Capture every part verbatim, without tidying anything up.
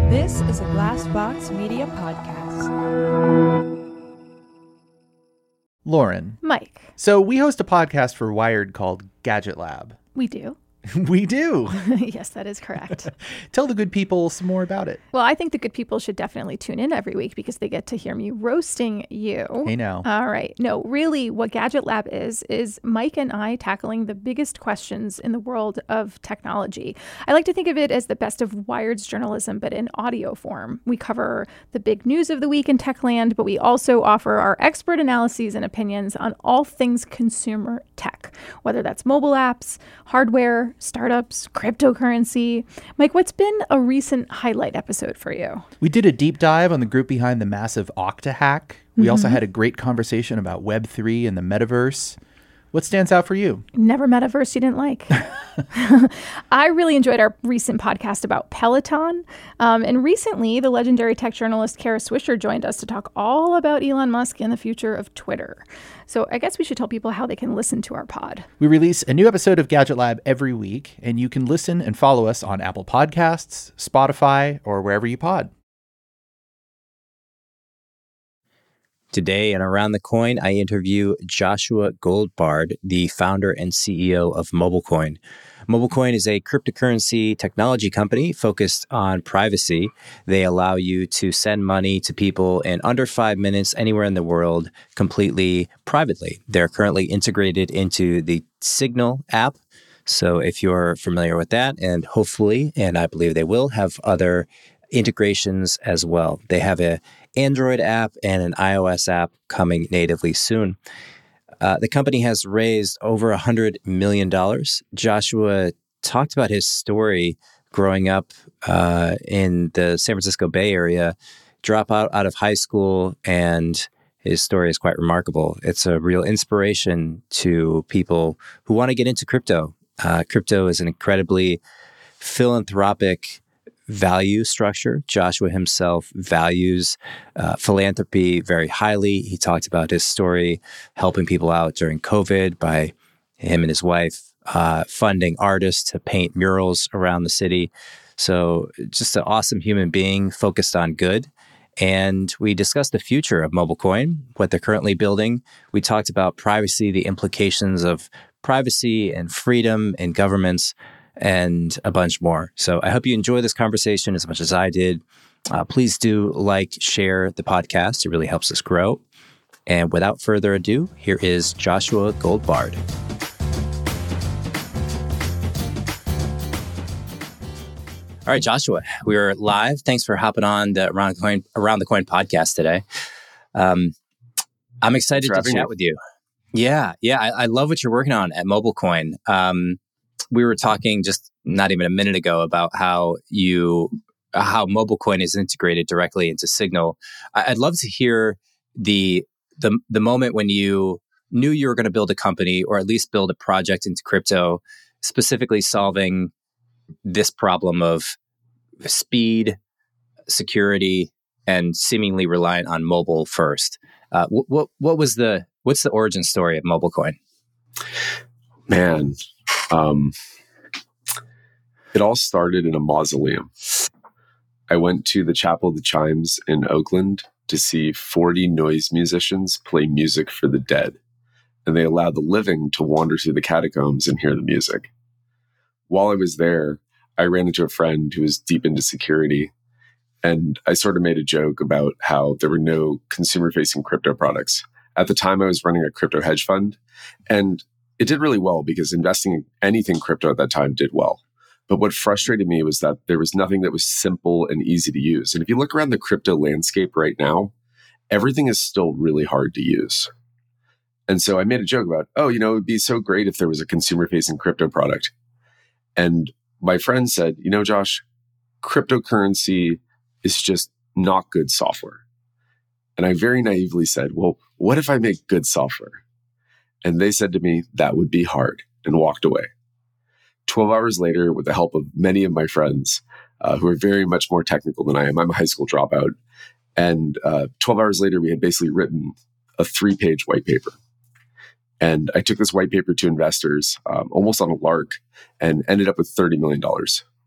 This is a Glassbox Media podcast. Lauren. Mike. So we host a podcast for Wired called Gadget Lab. We do. We do. Yes, that is correct. Tell the good people some more about it. Well, I think the good people should definitely tune in every week because they get to hear me roasting you. Hey, now. All right. No, really, what Gadget Lab is, is Mike and I tackling the biggest questions in the world of technology. I like to think of it as the best of Wired's journalism, but in audio form. We cover the big news of the week in Techland, but we also offer our expert analyses and opinions on all things consumer tech, whether that's mobile apps, hardware, startups, cryptocurrency. Mike, what's been a recent highlight episode for you? We did a deep dive on the group behind the massive Okta hack. We mm-hmm. also had a great conversation about Web three and the metaverse. What stands out for you? Never metaverse you didn't like. I really enjoyed our recent podcast about Peloton. Um, and recently, the legendary tech journalist Kara Swisher joined us to talk all about Elon Musk and the future of Twitter. So I guess we should tell people how they can listen to our pod. We release a new episode of Gadget Lab every week, and you can listen and follow us on Apple Podcasts, Spotify, or wherever you pod. Today on Around the Coin, I interview Joshua Goldbard, the founder and C E O of MobileCoin. MobileCoin is a cryptocurrency technology company focused on privacy. They allow you to send money to people in under five minutes anywhere in the world completely privately. They're currently integrated into the Signal app. So if you're familiar with that, and hopefully, and I believe they will, have other integrations as well. They have a Android app and an iOS app coming natively soon. Uh, the company has raised over one hundred million dollars. Joshua talked about his story growing up uh, in the San Francisco Bay Area, drop out, out of high school, and his story is quite remarkable. It's a real inspiration to people who want to get into crypto. Uh, crypto is an incredibly philanthropic value structure. Joshua himself values uh, philanthropy very highly. He talked about his story helping people out during COVID by him and his wife uh, funding artists to paint murals around the city. So just an awesome human being focused on good. And we discussed the future of MobileCoin, what they're currently building. We talked about privacy, the implications of privacy and freedom in governments, and a bunch more. So I hope you enjoy this conversation as much as I did. Uh, please do like, share the podcast. It really helps us grow. And without further ado, here is Joshua Goldbard. All right, Joshua, we're live. Thanks for hopping on the Around the Coin, Around the Coin podcast today. Um, I'm excited to chat me. with you. Yeah, yeah, I, I love what you're working on at MobileCoin. Um, We were talking just not even a minute ago about how you, how MobileCoin is integrated directly into Signal. I'd love to hear the the the moment when you knew you were going to build a company or at least build a project into crypto, specifically solving this problem of speed, security, and seemingly reliant on mobile first. Uh, what, what what was the what's the origin story of MobileCoin? Man. Um, it all started in a mausoleum. I went to the Chapel of the Chimes in Oakland to see forty noise musicians play music for the dead, and they allowed the living to wander through the catacombs and hear the music. While I was there, I ran into a friend who was deep into security, and I sort of made a joke about how there were no consumer-facing crypto products. At the time, I was running a crypto hedge fund, and it did really well because investing in anything crypto at that time did well. But what frustrated me was that there was nothing that was simple and easy to use. And if you look around the crypto landscape right now, everything is still really hard to use. And so I made a joke about, oh, you know, it would be so great if there was a consumer-facing crypto product. And my friend said, you know, Josh, cryptocurrency is just not good software. And I very naively said, well, what if I make good software? And they said to me, that would be hard, and walked away. twelve hours later, with the help of many of my friends uh, who are very much more technical than I am, I'm a high school dropout. And uh, twelve hours later, we had basically written a three-page white paper. And I took this white paper to investors um, almost on a lark and ended up with thirty million dollars.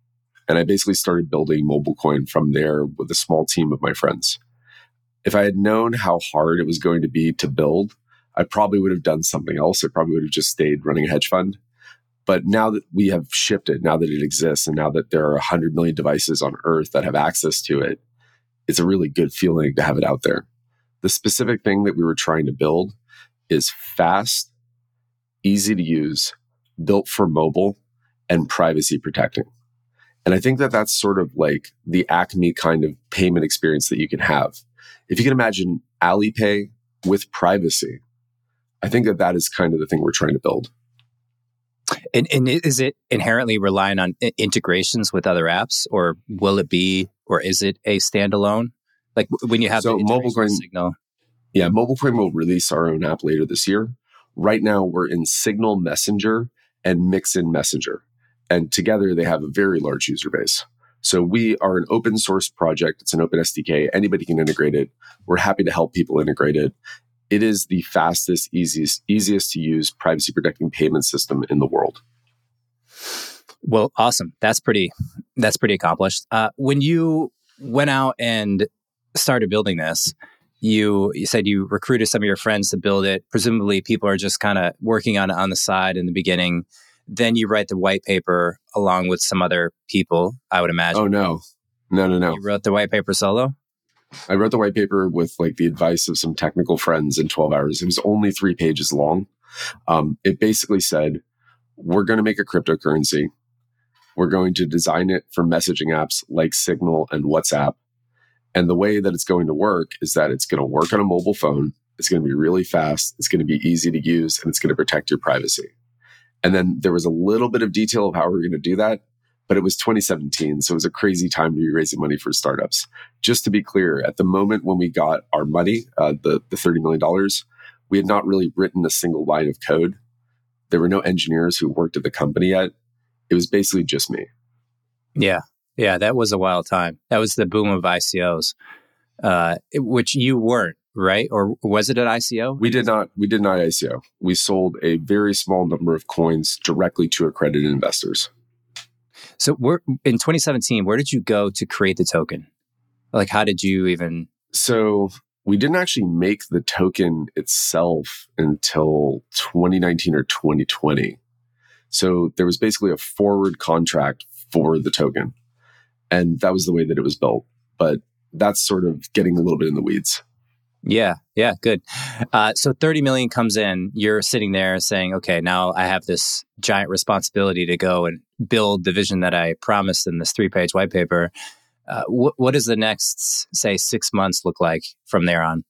And I basically started building MobileCoin from there with a small team of my friends. If I had known how hard it was going to be to build, I probably would have done something else. I probably would have just stayed running a hedge fund. But now that we have shipped it, now that it exists, and now that there are one hundred million devices on Earth that have access to it, it's a really good feeling to have it out there. The specific thing that we were trying to build is fast, easy to use, built for mobile, and privacy protecting. And I think that that's sort of like the Acme kind of payment experience that you can have. If you can imagine Alipay with privacy, I think that that is kind of the thing we're trying to build. And, and is it inherently relying on I- integrations with other apps, or will it be, or is it a standalone? Like when you have so the MobileCoin Signal. Yeah, MobileCoin will release our own app later this year. Right now, we're in Signal Messenger and Mixin Messenger. And together, they have a very large user base. So we are an open source project. It's an open S D K. Anybody can integrate it. We're happy to help people integrate it. It is the fastest, easiest, easiest to use privacy protecting payment system in the world. Well, awesome. That's pretty, that's pretty accomplished. Uh, when you went out and started building this, you, you said you recruited some of your friends to build it. Presumably people are just kind of working on it on the side in the beginning. Then you write the white paper along with some other people, I would imagine. Oh, no. No, no, no. You wrote the white paper solo? I wrote the white paper with like the advice of some technical friends in twelve hours. It was only three pages long. Um, it basically said, we're going to make a cryptocurrency. We're going to design it for messaging apps like Signal and WhatsApp. And the way that it's going to work is that it's going to work on a mobile phone. It's going to be really fast. It's going to be easy to use, and it's going to protect your privacy. And then there was a little bit of detail of how we were going to do that. But it was twenty seventeen, so it was a crazy time to be raising money for startups. Just to be clear, at the moment when we got our money, uh, the, the thirty million dollars, we had not really written a single line of code. There were no engineers who worked at the company yet. It was basically just me. Yeah. Yeah, that was a wild time. That was the boom of I C Os, uh, which you weren't, right? Or was it an I C O? We did not. We did not I C O. We sold a very small number of coins directly to accredited investors. So we're, in twenty seventeen, where did you go to create the token? Like, how did you even... So we didn't actually make the token itself until twenty nineteen or twenty twenty. So there was basically a forward contract for the token. And that was the way that it was built. But that's sort of getting a little bit in the weeds. Yeah, yeah, good. Uh, so thirty million comes in, you're sitting there saying, okay, now I have this giant responsibility to go and build the vision that I promised in this three-page white paper. Uh, wh- what does the next, say, six months look like from there on?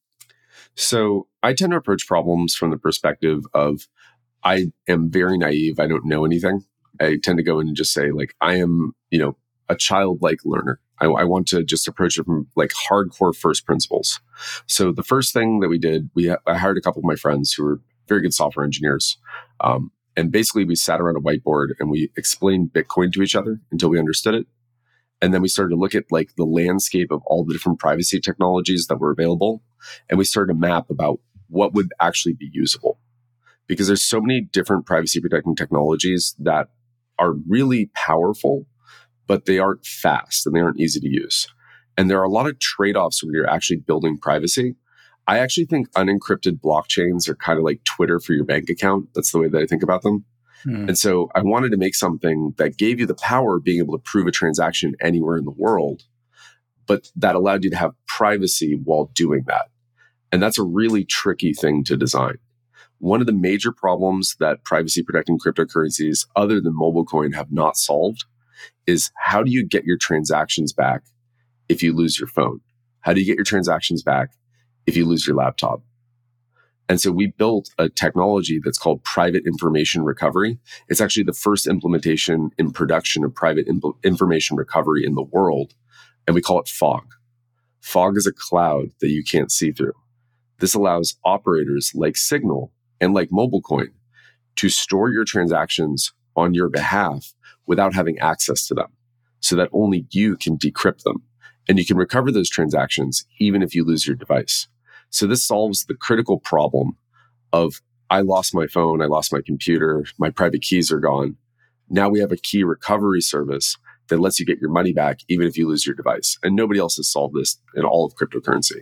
So I tend to approach problems from the perspective of, I am very naive. I don't know anything. I tend to go in and just say, like, I am, you know, a childlike learner. I, I want to just approach it from like hardcore first principles. So the first thing that we did, we I hired a couple of my friends who were very good software engineers. Um, and basically we sat around a whiteboard and we explained Bitcoin to each other until we understood it. And then we started to look at like the landscape of all the different privacy technologies that were available. And we started to map about what would actually be usable. Because there's so many different privacy protecting technologies that are really powerful, but they aren't fast and they aren't easy to use. And there are a lot of trade-offs when you're actually building privacy. I actually think unencrypted blockchains are kind of like Twitter for your bank account. That's the way that I think about them. Mm. And so I wanted to make something that gave you the power of being able to prove a transaction anywhere in the world, but that allowed you to have privacy while doing that. And that's a really tricky thing to design. One of the major problems that privacy protecting cryptocurrencies other than MobileCoin have not solved is how do you get your transactions back if you lose your phone? How do you get your transactions back if you lose your laptop? And so we built a technology that's called private information recovery. It's actually the first implementation in production of private imp- information recovery in the world. And we call it fog. Fog is a cloud that you can't see through. This allows operators like Signal and like MobileCoin to store your transactions on your behalf without having access to them so that only you can decrypt them. And you can recover those transactions even if you lose your device. So this solves the critical problem of, I lost my phone, I lost my computer, my private keys are gone. Now we have a key recovery service that lets you get your money back even if you lose your device. And nobody else has solved this in all of cryptocurrency.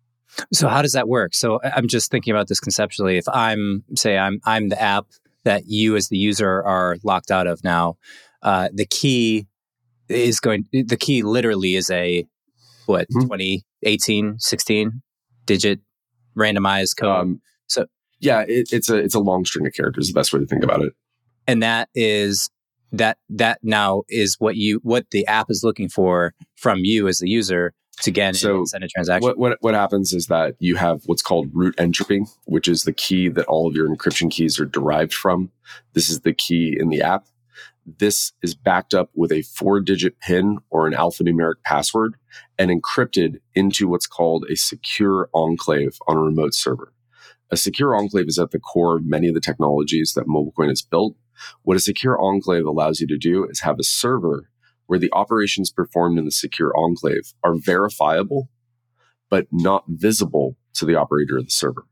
So how does that work? So I'm just thinking about this conceptually. If I'm, say, I'm I'm the app that you as the user are locked out of now, uh, the key is going, the key literally is a, what, mm-hmm. twenty, eighteen, sixteen digit randomized code. Um, so yeah, it, it's a it's a long string of characters, the best way to think about it. And that is, that that now is what you, what the app is looking for from you as the user to get so and send a transaction. What, what what happens is that you have what's called root entropy, which is the key that all of your encryption keys are derived from. This is the key in the app. This is backed up with a four-digit PIN or an alphanumeric password and encrypted into what's called a secure enclave on a remote server. A secure enclave is at the core of many of the technologies that MobileCoin has built. What a secure enclave allows you to do is have a server where the operations performed in the secure enclave are verifiable, but not visible to the operator of the server.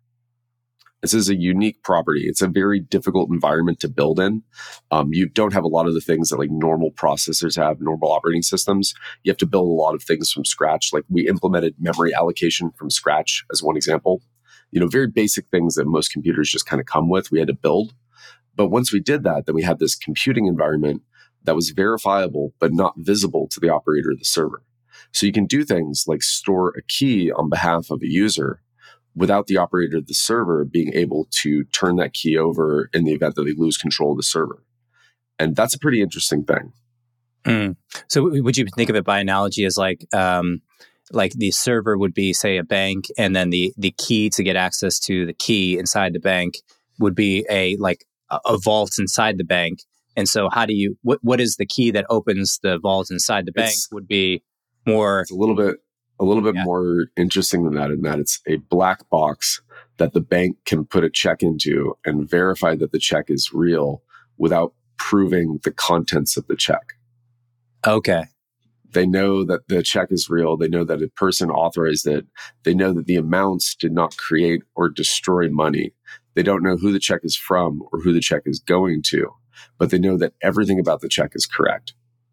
This is a unique property. It's a very difficult environment to build in. Um, you don't have a lot of the things that like normal processors have, normal operating systems. You have to build a lot of things from scratch. Like we implemented memory allocation from scratch as one example. You know, very basic things that most computers just kind of come with, we had to build. But once we did that, then we had this computing environment that was verifiable, but not visible to the operator of the server. So you can do things like store a key on behalf of a user without the operator of the server being able to turn that key over in the event that they lose control of the server. And that's a pretty interesting thing. Mm. So would you think of it by analogy as like, um, like the server would be, say, a bank, and then the the key to get access to the key inside the bank would be a like a, a vault inside the bank. And so how do you, what what is the key that opens the vault inside the bank it's, would be more... It's a little bit, a little bit yeah. more interesting than that, in that it's a black box that the bank can put a check into and verify that the check is real without proving the contents of the check. Okay. They know that the check is real. They know that a person authorized it. They know that the amounts did not create or destroy money. They don't know who the check is from or who the check is going to, but they know that everything about the check is correct.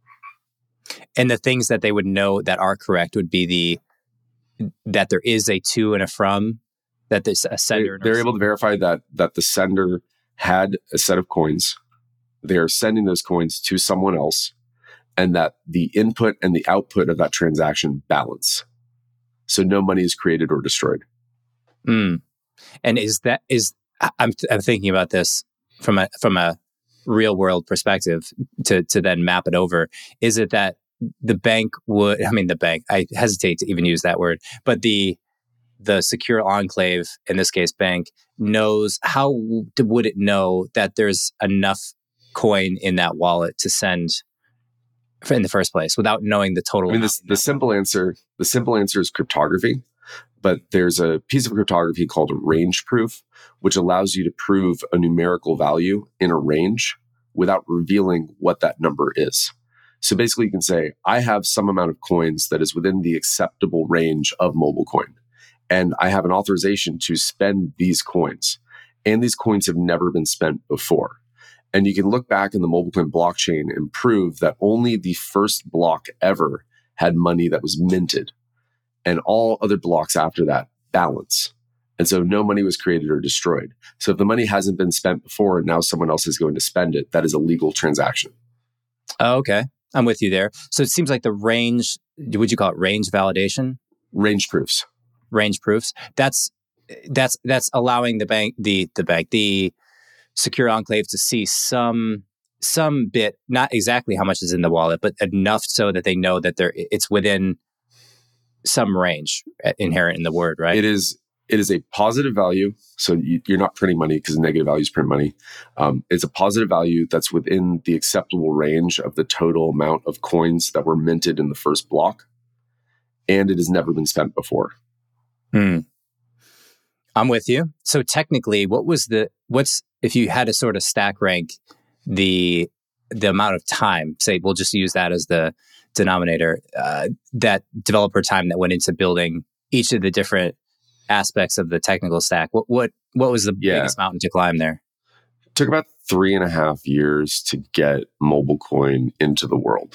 And the things that they would know that are correct would be the, that there is a to and a from, that there's a sender. They, they're able to verify that, that the sender had a set of coins. They are sending those coins to someone else, and that the input and the output of that transaction balance. So no money is created or destroyed. Mm. And is that, is, I'm, I'm thinking about this from a, from a real world perspective to, to then map it over. Is it that the bank would, I mean, the bank, I hesitate to even use that word, but the, the secure enclave, in this case, bank, knows, how would it know that there's enough coin in that wallet to send in the first place without knowing the total? I mean, the, the simple answer, the simple answer is cryptography, but there's a piece of cryptography called a range proof, which allows you to prove a numerical value in a range without revealing what that number is. So basically you can say, I have some amount of coins that is within the acceptable range of MobileCoin, and I have an authorization to spend these coins, and these coins have never been spent before. And you can look back in the MobileCoin blockchain and prove that only the first block ever had money that was minted, and all other blocks after that balance. And so no money was created or destroyed. So if the money hasn't been spent before and now someone else is going to spend it, that is a legal transaction. Oh, okay. I'm with you there. So it seems like the range, would you call it range validation? Range proofs. Range proofs. That's that's that's allowing the bank, the the bank, the secure enclave to see some some bit, not exactly how much is in the wallet, but enough so that they know that they're it's within some range inherent in the word, right? It is. It is a positive value. So you, you're not printing money, because negative values print money. Um, it's a positive value that's within the acceptable range of the total amount of coins that were minted in the first block. And it has never been spent before. Hmm. I'm with you. So technically, what was the, what's, if you had to sort of stack rank the, the amount of time, say, we'll just use that as the denominator, uh, that developer time that went into building each of the different aspects of the technical stack. What what what was the yeah. biggest mountain to climb there? It took about three and a half years to get MobileCoin into the world.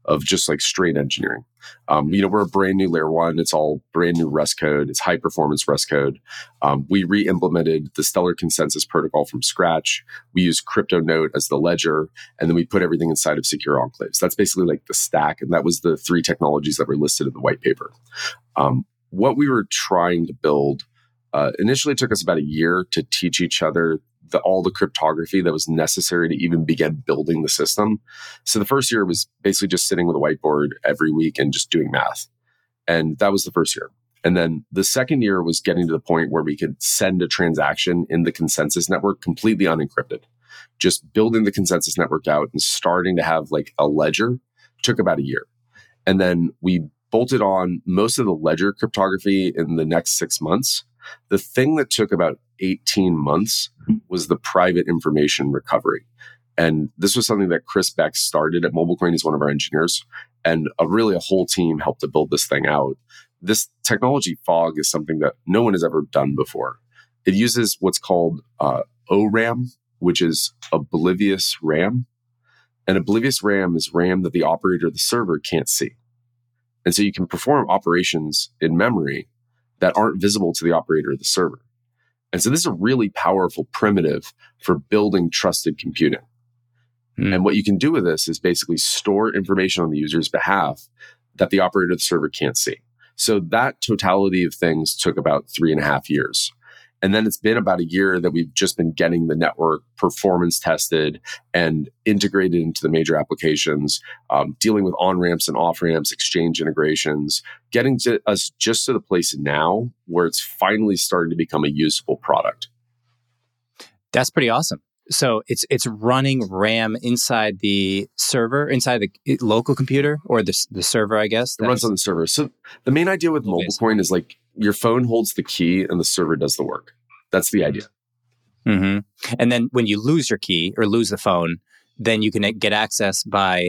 of just like straight engineering. Um, you know, we're a brand new layer one. It's all brand new Rust code. It's high performance Rust code. Um, we re-implemented the Stellar Consensus Protocol from scratch. We use CryptoNote as the ledger, and then we put everything inside of Secure Enclaves. That's basically like the stack, and that was the three technologies that were listed in the white paper. Um, what we were trying to build uh, initially took us about a year to teach each other The, all the cryptography that was necessary to even begin building the system. So the first year was basically just sitting with a whiteboard every week and just doing math. And that was the first year. And then the second year was getting to the point where we could send a transaction in the consensus network completely unencrypted. Just building the consensus network out and starting to have like a ledger took about a year. And then we bolted on most of the ledger cryptography in the next six months. The thing that took about eighteen months was the private information recovery. And this was something that Chris Beck started at MobileCoin. He's one of our engineers. And a, really a whole team helped to build this thing out. This technology fog is something that no one has ever done before. It uses what's called uh, O RAM, which is oblivious RAM. And oblivious RAM is RAM that the operator of the server can't see. And so you can perform operations in memory that aren't visible to the operator of the server. And so this is a really powerful primitive for building trusted computing. Mm. And what you can do with this is basically store information on the user's behalf that the operator of the server can't see. So that totality of things took about three and a half years. And then it's been about a year that we've just been getting the network performance tested and integrated into the major applications, um, dealing with on-ramps and off-ramps, exchange integrations, getting to us just to the place now where it's finally starting to become a usable product. That's pretty awesome. So it's it's running RAM inside the server, inside the local computer or the the server, I guess. It runs on the server. So the main idea with MobileCoin is like your phone holds the key and the server does the work. That's the idea. Mm-hmm. And then when you lose your key or lose the phone, then you can get access by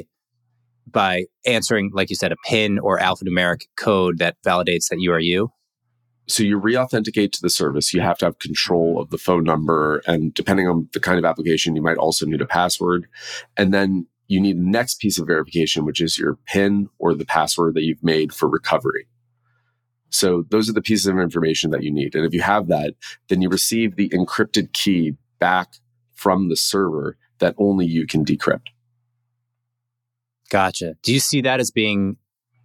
by answering, like you said, a PIN or alphanumeric code that validates that you are you. So you re-authenticate to the service. You have to have control of the phone number. And depending on the kind of application, you might also need a password. And then you need the next piece of verification, which is your PIN or the password that you've made for recovery. So those are the pieces of information that you need. And if you have that, then you receive the encrypted key back from the server that only you can decrypt. Gotcha. Do you see that as being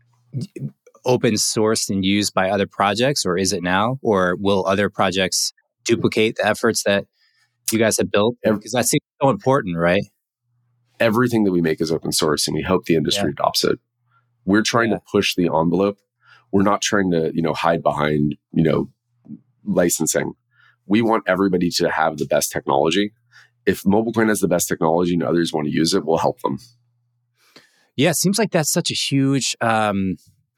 open sourced and used by other projects, or is it now? Or will other projects duplicate the efforts that you guys have built? Because that seems so important, right? Everything that we make is open source, and we hope the industry yeah. adopts it. We're trying yeah. to push the envelope. We're not trying to, you know, hide behind, you know, licensing. We want everybody to have the best technology. If MobileCoin has the best technology and others want to use it, we'll help them. Yeah, it seems like that's such a huge, um,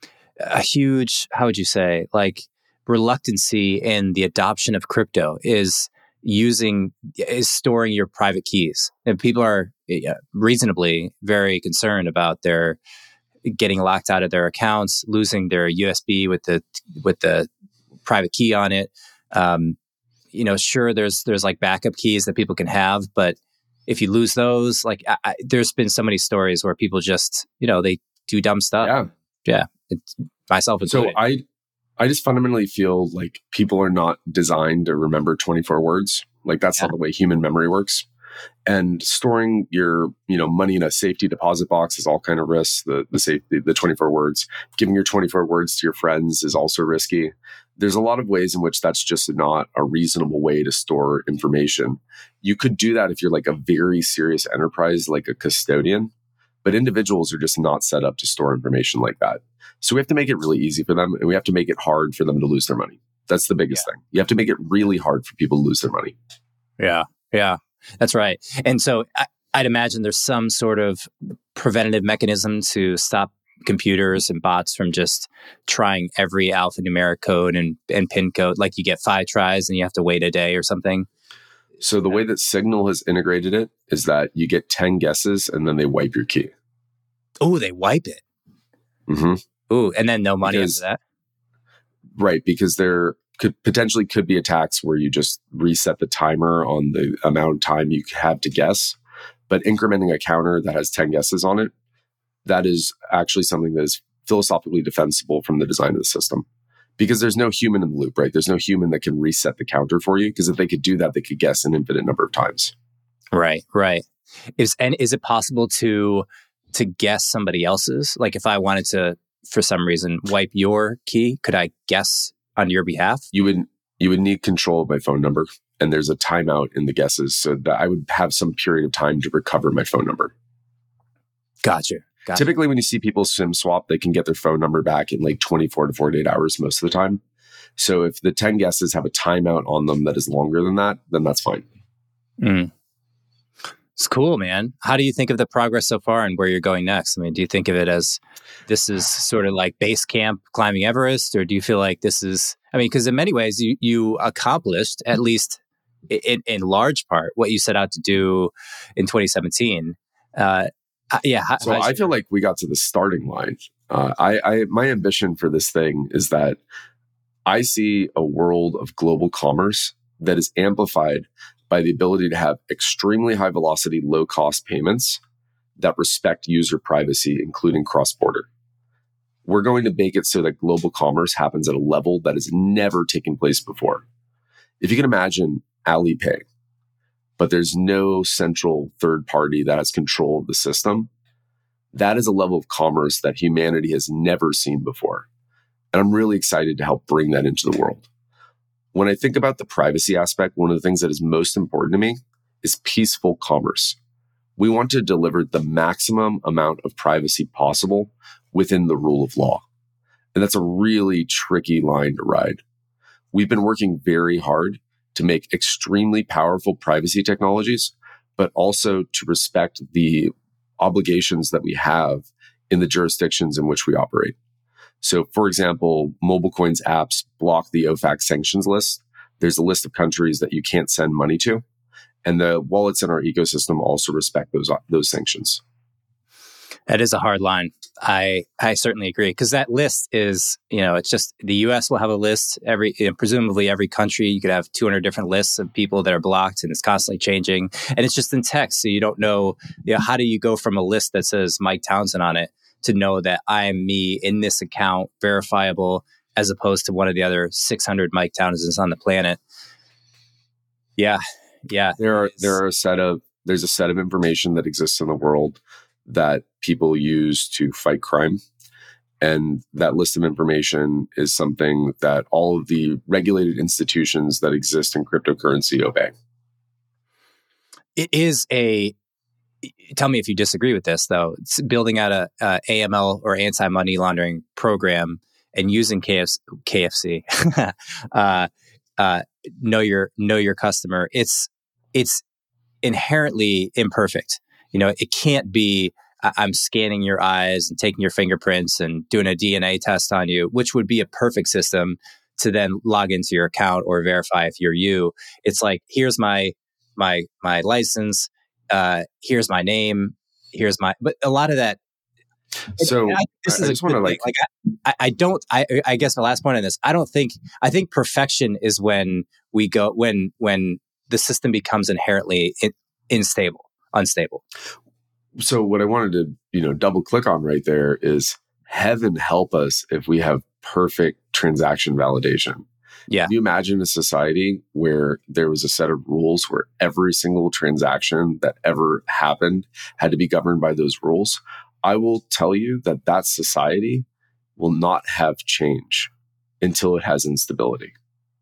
a huge, how would you say, like reluctancy in the adoption of crypto is using, is storing your private keys. And people are yeah, reasonably very concerned about their getting locked out of their accounts, losing their U S B with the with the private key on it. Um, you know, sure, there's there's like backup keys that people can have, but if you lose those, like I, I, there's been so many stories where people just, you know, they do dumb stuff. Yeah, yeah. It's, myself included. So I, I just fundamentally feel like people are not designed to remember twenty-four words. Like that's yeah. not the way human memory works. And storing your, you know, money in a safety deposit box is all kind of risks. The the safety, the twenty-four words, giving your twenty-four words to your friends is also risky. There's a lot of ways in which that's just not a reasonable way to store information. You could do that if you're like a very serious enterprise, like a custodian, but individuals are just not set up to store information like that. So we have to make it really easy for them, and we have to make it hard for them to lose their money. That's the biggest yeah. thing. You have to make it really hard for people to lose their money. Yeah, yeah. That's right. And so I, I'd imagine there's some sort of preventative mechanism to stop computers and bots from just trying every alphanumeric code and, and PIN code. Like you get five tries and you have to wait a day or something. So the way that Signal has integrated it is that you get ten guesses and then they wipe your key. Oh, they wipe it. Mm-hmm. Ooh, and then no money because, after that? Right, because there could potentially could be attacks where you just reset the timer on the amount of time you have to guess. But incrementing a counter that has ten guesses on it, that is actually something that is philosophically defensible from the design of the system. Because there's no human in the loop, right? There's no human that can reset the counter for you. Because if they could do that, they could guess an infinite number of times. Right, right. Is and is it possible to to guess somebody else's? Like if I wanted to, for some reason, wipe your key, could I guess on your behalf? You would you would need control of my phone number, and there's a timeout in the guesses, so that I would have some period of time to recover my phone number. Gotcha. Gotcha. Typically, when you see people SIM swap, they can get their phone number back in like twenty-four to forty-eight hours most of the time. So if the ten guesses have a timeout on them that is longer than that, then that's fine. Mm. It's cool, man. How do you think of the progress so far and where you're going next? I mean, do you think of it as this is sort of like base camp climbing Everest, or do you feel like this is, I mean, because in many ways you, you accomplished, at least in, in large part, what you set out to do in twenty seventeen. Uh, Uh, yeah. How, so I feel like we got to the starting line. Uh, I, I, my ambition for this thing is that I see a world of global commerce that is amplified by the ability to have extremely high velocity, low cost payments that respect user privacy, including cross border. We're going to make it so that global commerce happens at a level that has never taken place before. If you can imagine Alipay, but there's no central third party that has control of the system, that is a level of commerce that humanity has never seen before. And I'm really excited to help bring that into the world. When I think about the privacy aspect, one of the things that is most important to me is peaceful commerce. We want to deliver the maximum amount of privacy possible within the rule of law. And that's a really tricky line to ride. We've been working very hard to make extremely powerful privacy technologies, but also to respect the obligations that we have in the jurisdictions in which we operate. So, for example, MobileCoin's apps block the O FAC sanctions list. There's a list of countries that you can't send money to. And the wallets in our ecosystem also respect those, those sanctions. That is a hard line. I I certainly agree, because that list is, you know, it's just the U S will have a list every, you know, presumably every country. You could have two hundred different lists of people that are blocked, and it's constantly changing. And it's just in text, so you don't know, you know, how do you go from a list that says Mike Townsend on it to know that I am me in this account, verifiable, as opposed to one of the other six hundred Mike Townsends on the planet. Yeah, yeah. There are there are a set of there's a set of information that exists in the world that people use to fight crime. And that list of information is something that all of the regulated institutions that exist in cryptocurrency obey. It is a, tell me if you disagree with this though, it's building out a, a A M L or anti-money laundering program and using K F C, uh, uh, know your, know your customer. It's, it's inherently imperfect. You know, it can't be, I'm scanning your eyes and taking your fingerprints and doing a D N A test on you, which would be a perfect system to then log into your account or verify if you're you. It's like, here's my, my, my license. Uh, here's my name. Here's my, but a lot of that. So I, this I is just a want to like, like, I, I don't, I, I guess my last point on this, I don't think, I think perfection is when we go, when, when the system becomes inherently in, unstable. unstable. So what I wanted to, you know, double click on right there is heaven help us if we have perfect transaction validation. Yeah. Can you imagine a society where there was a set of rules where every single transaction that ever happened had to be governed by those rules? I will tell you that that society will not have change until it has instability.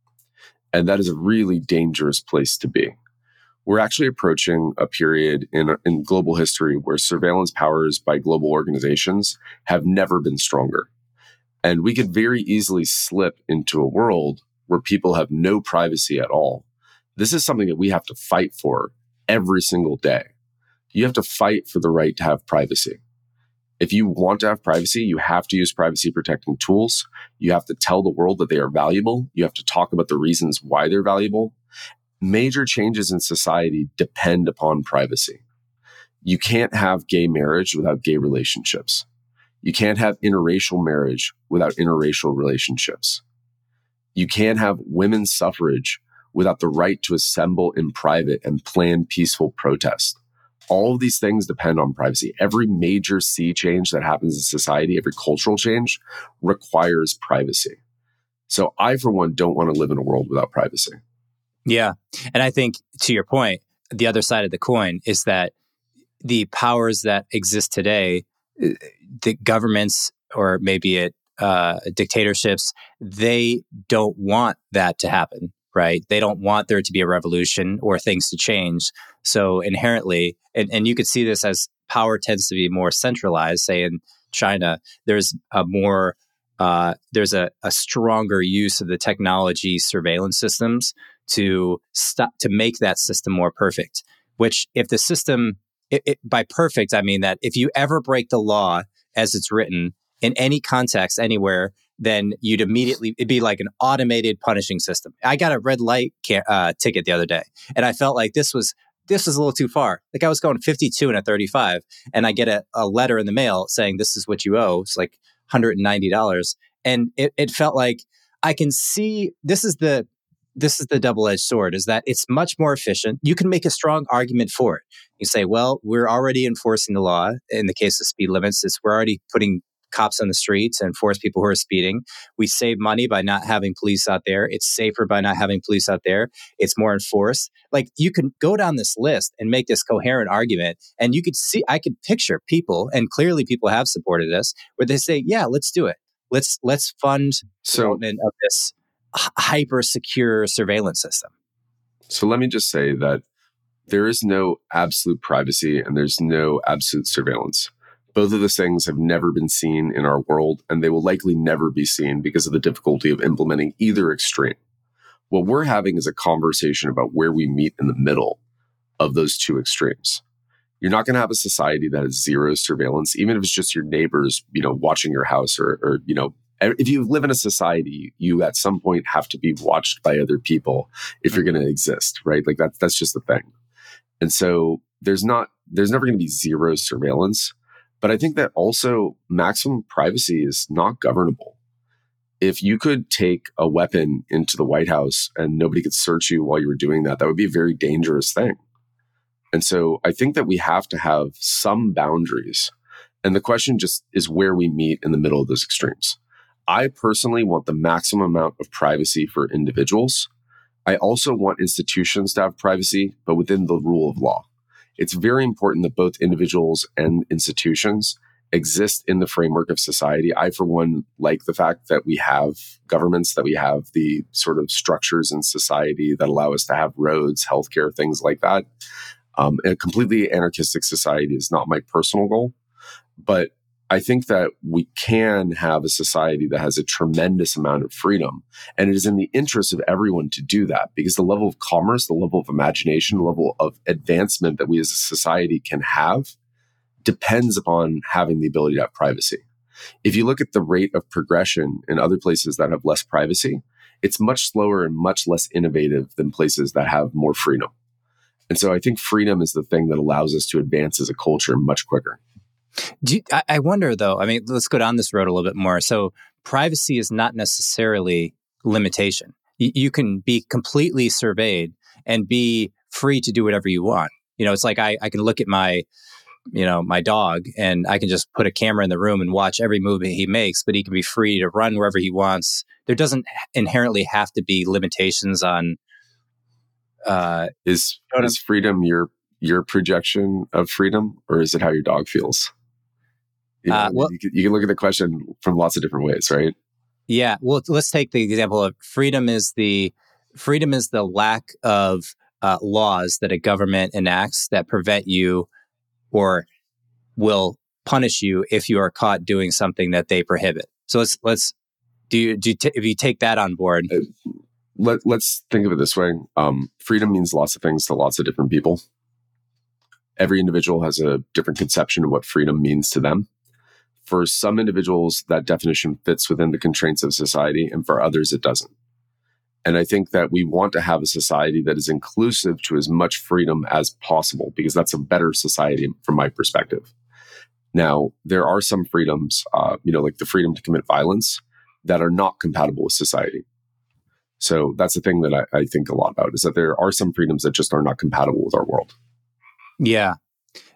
And that is a really dangerous place to be. We're actually approaching a period in, in global history where surveillance powers by global organizations have never been stronger. And we could very easily slip into a world where people have no privacy at all. This is something that we have to fight for every single day. You have to fight for the right to have privacy. If you want to have privacy, you have to use privacy protecting tools. You have to tell the world that they are valuable. You have to talk about the reasons why they're valuable. Major changes in society depend upon privacy. You can't have gay marriage without gay relationships. You can't have interracial marriage without interracial relationships. You can't have women's suffrage without the right to assemble in private and plan peaceful protest. All of these things depend on privacy. Every major sea change that happens in society, every cultural change requires privacy. So I, for one, don't want to live in a world without privacy. Yeah. And I think to your point, the other side of the coin is that the powers that exist today, the governments or maybe it uh, dictatorships, they don't want that to happen, right? They don't want there to be a revolution or things to change. So inherently, and, and you could see this as power tends to be more centralized, say in China, there's a more, uh, there's a, a stronger use of the technology surveillance systems to stop, to make that system more perfect, which if the system, it, it, by perfect, I mean that if you ever break the law as it's written in any context, anywhere, then you'd immediately, it'd be like an automated punishing system. I got a red light ca- uh, ticket the other day, and I felt like this was, this was a little too far. Like I was going fifty-two and a thirty-five, and I get a, a letter in the mail saying, this is what you owe. It's like one hundred ninety dollars. And it, it felt like I can see, this is the, this is the double-edged sword, is that it's much more efficient. You can make a strong argument for it. You say, well, we're already enforcing the law. In the case of speed limits, it's we're already putting cops on the streets and enforce people who are speeding. We save money by not having police out there. It's safer by not having police out there. It's more enforced. Like you can go down this list and make this coherent argument. And you could see, I could picture people, and clearly people have supported this, where they say, yeah, let's do it. Let's, let's fund So, development of this hyper secure surveillance system. so let me just say that there is no absolute privacy and there's no absolute surveillance. Both of those things have never been seen in our world, and they will likely never be seen because of the difficulty of implementing either extreme. What we're having is a conversation about where we meet in the middle of those two extremes. You're not going to have a society that has zero surveillance, even if it's just your neighbors, you know, watching your house, or, or, you know, if you live in a society, you at some point have to be watched by other people if you're going to exist, right? Like that's, that's just the thing. And so there's not, there's never going to be zero surveillance. But I think that also maximum privacy is not governable. If you could take a weapon into the White House and nobody could search you while you were doing that, that would be a very dangerous thing. And so I think that we have to have some boundaries. And the question just is where we meet in the middle of those extremes. I personally want the maximum amount of privacy for individuals. I also want institutions to have privacy, but within the rule of law. It's very important that both individuals and institutions exist in the framework of society. I, for one, like the fact that we have governments, that we have the sort of structures in society that allow us to have roads, healthcare, things like that. Um, a completely anarchistic society is not my personal goal, but I think that we can have a society that has a tremendous amount of freedom. And it is in the interest of everyone to do that, because the level of commerce, the level of imagination, the level of advancement that we as a society can have depends upon having the ability to have privacy. If you look at the rate of progression in other places that have less privacy, it's much slower and much less innovative than places that have more freedom. And so I think freedom is the thing that allows us to advance as a culture much quicker. Do you, I, I wonder, though, I mean, let's go down this road a little bit more. So privacy is not necessarily limitation. You, you can be completely surveyed and be free to do whatever you want. You know, it's like I, I can look at my, you know, my dog, and I can just put a camera in the room and watch every move he makes, but he can be free to run wherever he wants. There doesn't inherently have to be limitations on... Uh, is, is freedom your your projection of freedom, or is it how your dog feels? You know, uh, well, you, can, you can look at the question from lots of different ways, right? Yeah. Well, let's take the example of freedom is the freedom is the lack of uh, laws that a government enacts that prevent you or will punish you if you are caught doing something that they prohibit. So let's let's do you, do you t- if you take that on board. Uh, let, let's think of it this way. Um, freedom means lots of things to lots of different people. Every individual has a different conception of what freedom means to them. For some individuals, that definition fits within the constraints of society, and for others, it doesn't. And I think that we want to have a society that is inclusive to as much freedom as possible, because that's a better society from my perspective. Now, there are some freedoms, uh, you know, like the freedom to commit violence, that are not compatible with society. So that's the thing that I, I think a lot about, is that there are some freedoms that just are not compatible with our world. Yeah.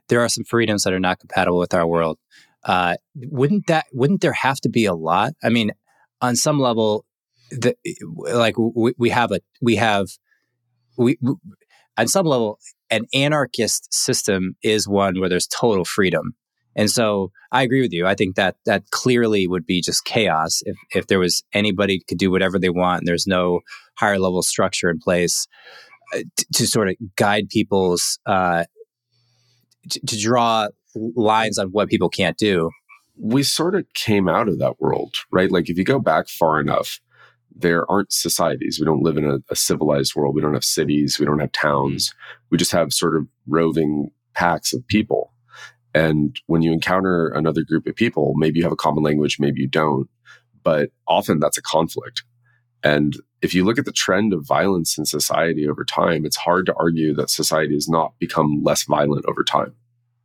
there are some freedoms that are not compatible with our world. Uh, wouldn't that, wouldn't there have to be a lot? I mean, on some level, the, like we, we have a, we have, we, we, on some level, an anarchist system is one where there's total freedom. And so I agree with you. I think that that clearly would be just chaos if, if there was anybody could do whatever they want and there's no higher level structure in place uh, t- to sort of guide people's, uh, t- to draw lines on what people can't do. We sort of came out of that world, right? Like if you go back far enough, there aren't societies. We don't live in a, a civilized world. We don't have cities. We don't have towns. We just have sort of roving packs of people. And when you encounter another group of people, maybe you have a common language, maybe you don't, but often that's a conflict. And if you look at the trend of violence in society over time, it's hard to argue that society has not become less violent over time.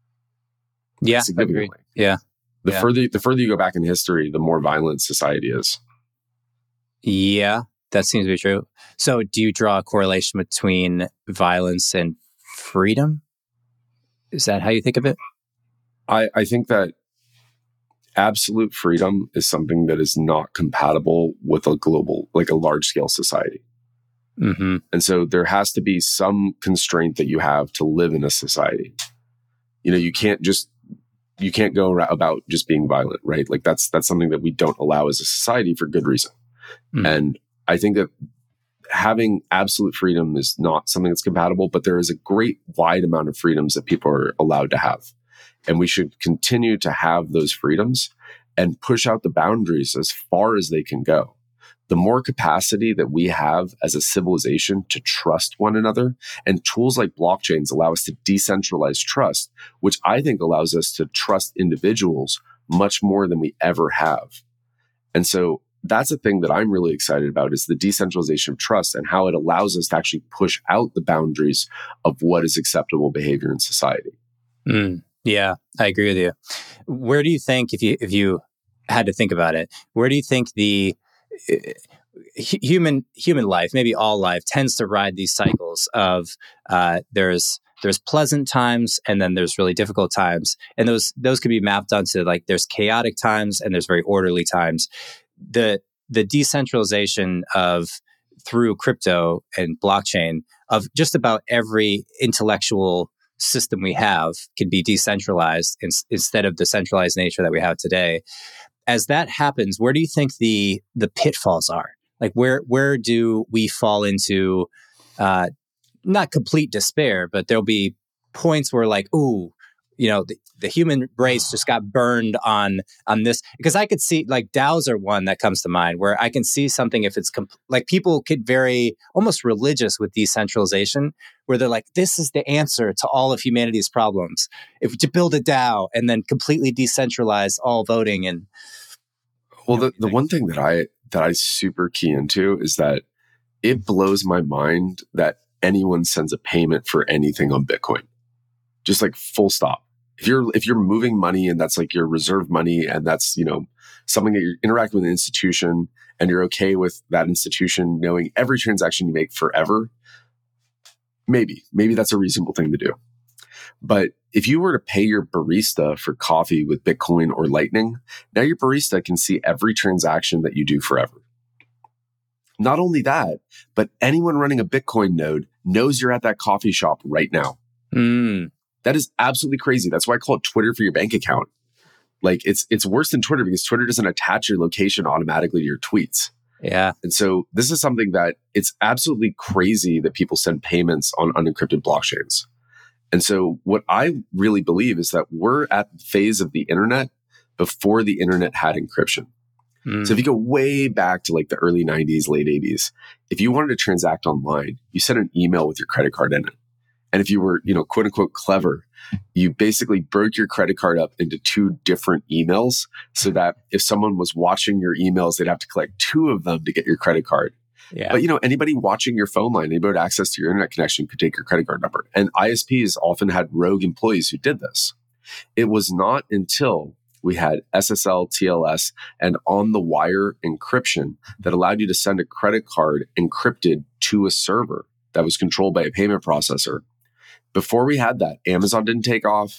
Yeah, I significantly. agree. Yeah. The yeah. further the further you go back in history, the more violent society is. Yeah, that seems to be true. So do you draw a correlation between violence and freedom? Is that how you think of it? I, I think that absolute freedom is something that is not compatible with a global, like a large scale society. Mm-hmm. And so there has to be some constraint that you have to live in a society. You know, you can't just, you can't go about just being violent, right? Like that's, that's something that we don't allow as a society for good reason. Mm-hmm. And I think that having absolute freedom is not something that's compatible, but there is a great wide amount of freedoms that people are allowed to have. And we should continue to have those freedoms and push out the boundaries as far as they can go. The more capacity that we have as a civilization to trust one another, and tools like blockchains allow us to decentralize trust, which I think allows us to trust individuals much more than we ever have. And so that's a thing that I'm really excited about, is the decentralization of trust and how it allows us to actually push out the boundaries of what is acceptable behavior in society. Mm, yeah, I agree with you. Where do you think, if you if you had to think about it, where do you think the uh, human human life, maybe all life, tends to ride these cycles of uh, there's there's pleasant times and then there's really difficult times, and those those can be mapped onto, like, there's chaotic times and there's very orderly times. The the decentralization of through crypto and blockchain of just about every intellectual system we have can be decentralized in, instead of the centralized nature that we have today. As that happens, where do you think the the pitfalls are? Like where where do we fall into uh, not complete despair, but there'll be points where, like, ooh, you know, the, the human race just got burned on on this. Because I could see, like, DAOs are one that comes to mind, where I can see something if it's comp- like people get very almost religious with decentralization, where they're like, this is the answer to all of humanity's problems. If to build a DAO and then completely decentralize all voting. And well, the, the one thing that I that I super key into is that it blows my mind that anyone sends a payment for anything on Bitcoin. Just like full stop. If you're if you're moving money and that's like your reserve money and that's, you know, something that you're interacting with an institution and you're okay with that institution knowing every transaction you make forever, maybe, maybe that's a reasonable thing to do. But if you were to pay your barista for coffee with Bitcoin or Lightning, now your barista can see every transaction that you do forever. Not only that, but anyone running a Bitcoin node knows you're at that coffee shop right now. Mm. That is absolutely crazy. That's why I call it Twitter for your bank account. Like it's it's worse than Twitter because Twitter doesn't attach your location automatically to your tweets. Yeah. And so this is something that it's absolutely crazy that people send payments on unencrypted blockchains. And so what I really believe is that we're at the phase of the internet before the internet had encryption. Mm. So if you go way back to like the early nineties, late eighties, if you wanted to transact online, you sent an email with your credit card in it. And if you were, you know, quote unquote clever, you basically broke your credit card up into two different emails so that if someone was watching your emails, they'd have to collect two of them to get your credit card. Yeah. But, you know, anybody watching your phone line, anybody with access to your internet connection could take your credit card number. And I S Ps often had rogue employees who did this. It was not until we had S S L, T L S, and on-the-wire encryption that allowed you to send a credit card encrypted to a server that was controlled by a payment processor. Before we had that, Amazon didn't take off.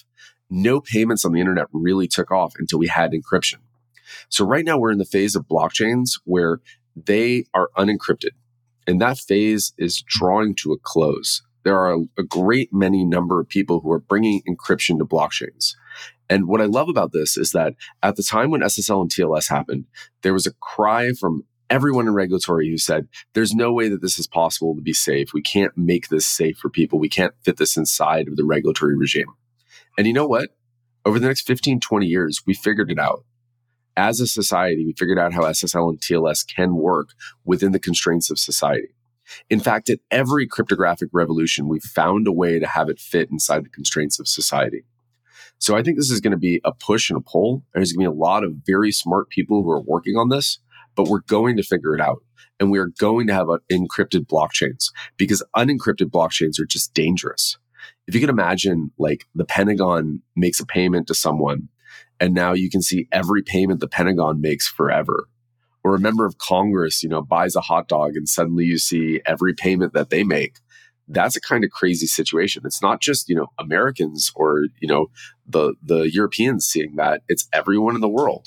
no payments on the internet really took off until we had encryption. So right now we're in the phase of blockchains where they are unencrypted. And that phase is drawing to a close. There are a great many number of people who are bringing encryption to blockchains. And what I love about this is that at the time when S S L and T L S happened, there was a cry from everyone in regulatory who said, there's no way that this is possible to be safe. We can't make this safe for people. We can't fit this inside of the regulatory regime. And you know what? Over the next fifteen, twenty years, we figured it out. As a society, we figured out how S S L and T L S can work within the constraints of society. In fact, at every cryptographic revolution, we've found a way to have it fit inside the constraints of society. So I think this is going to be a push and a pull. There's going to be a lot of very smart people who are working on this, but we're going to figure it out. And we are going to have encrypted blockchains because unencrypted blockchains are just dangerous. If you can imagine, like, the Pentagon makes a payment to someone, and now you can see every payment the Pentagon makes forever. Or a member of Congress, you know, buys a hot dog and suddenly you see every payment that they make. That's a kind of crazy situation. It's not just, you know, Americans or, you know, the the Europeans seeing that. It's everyone in the world.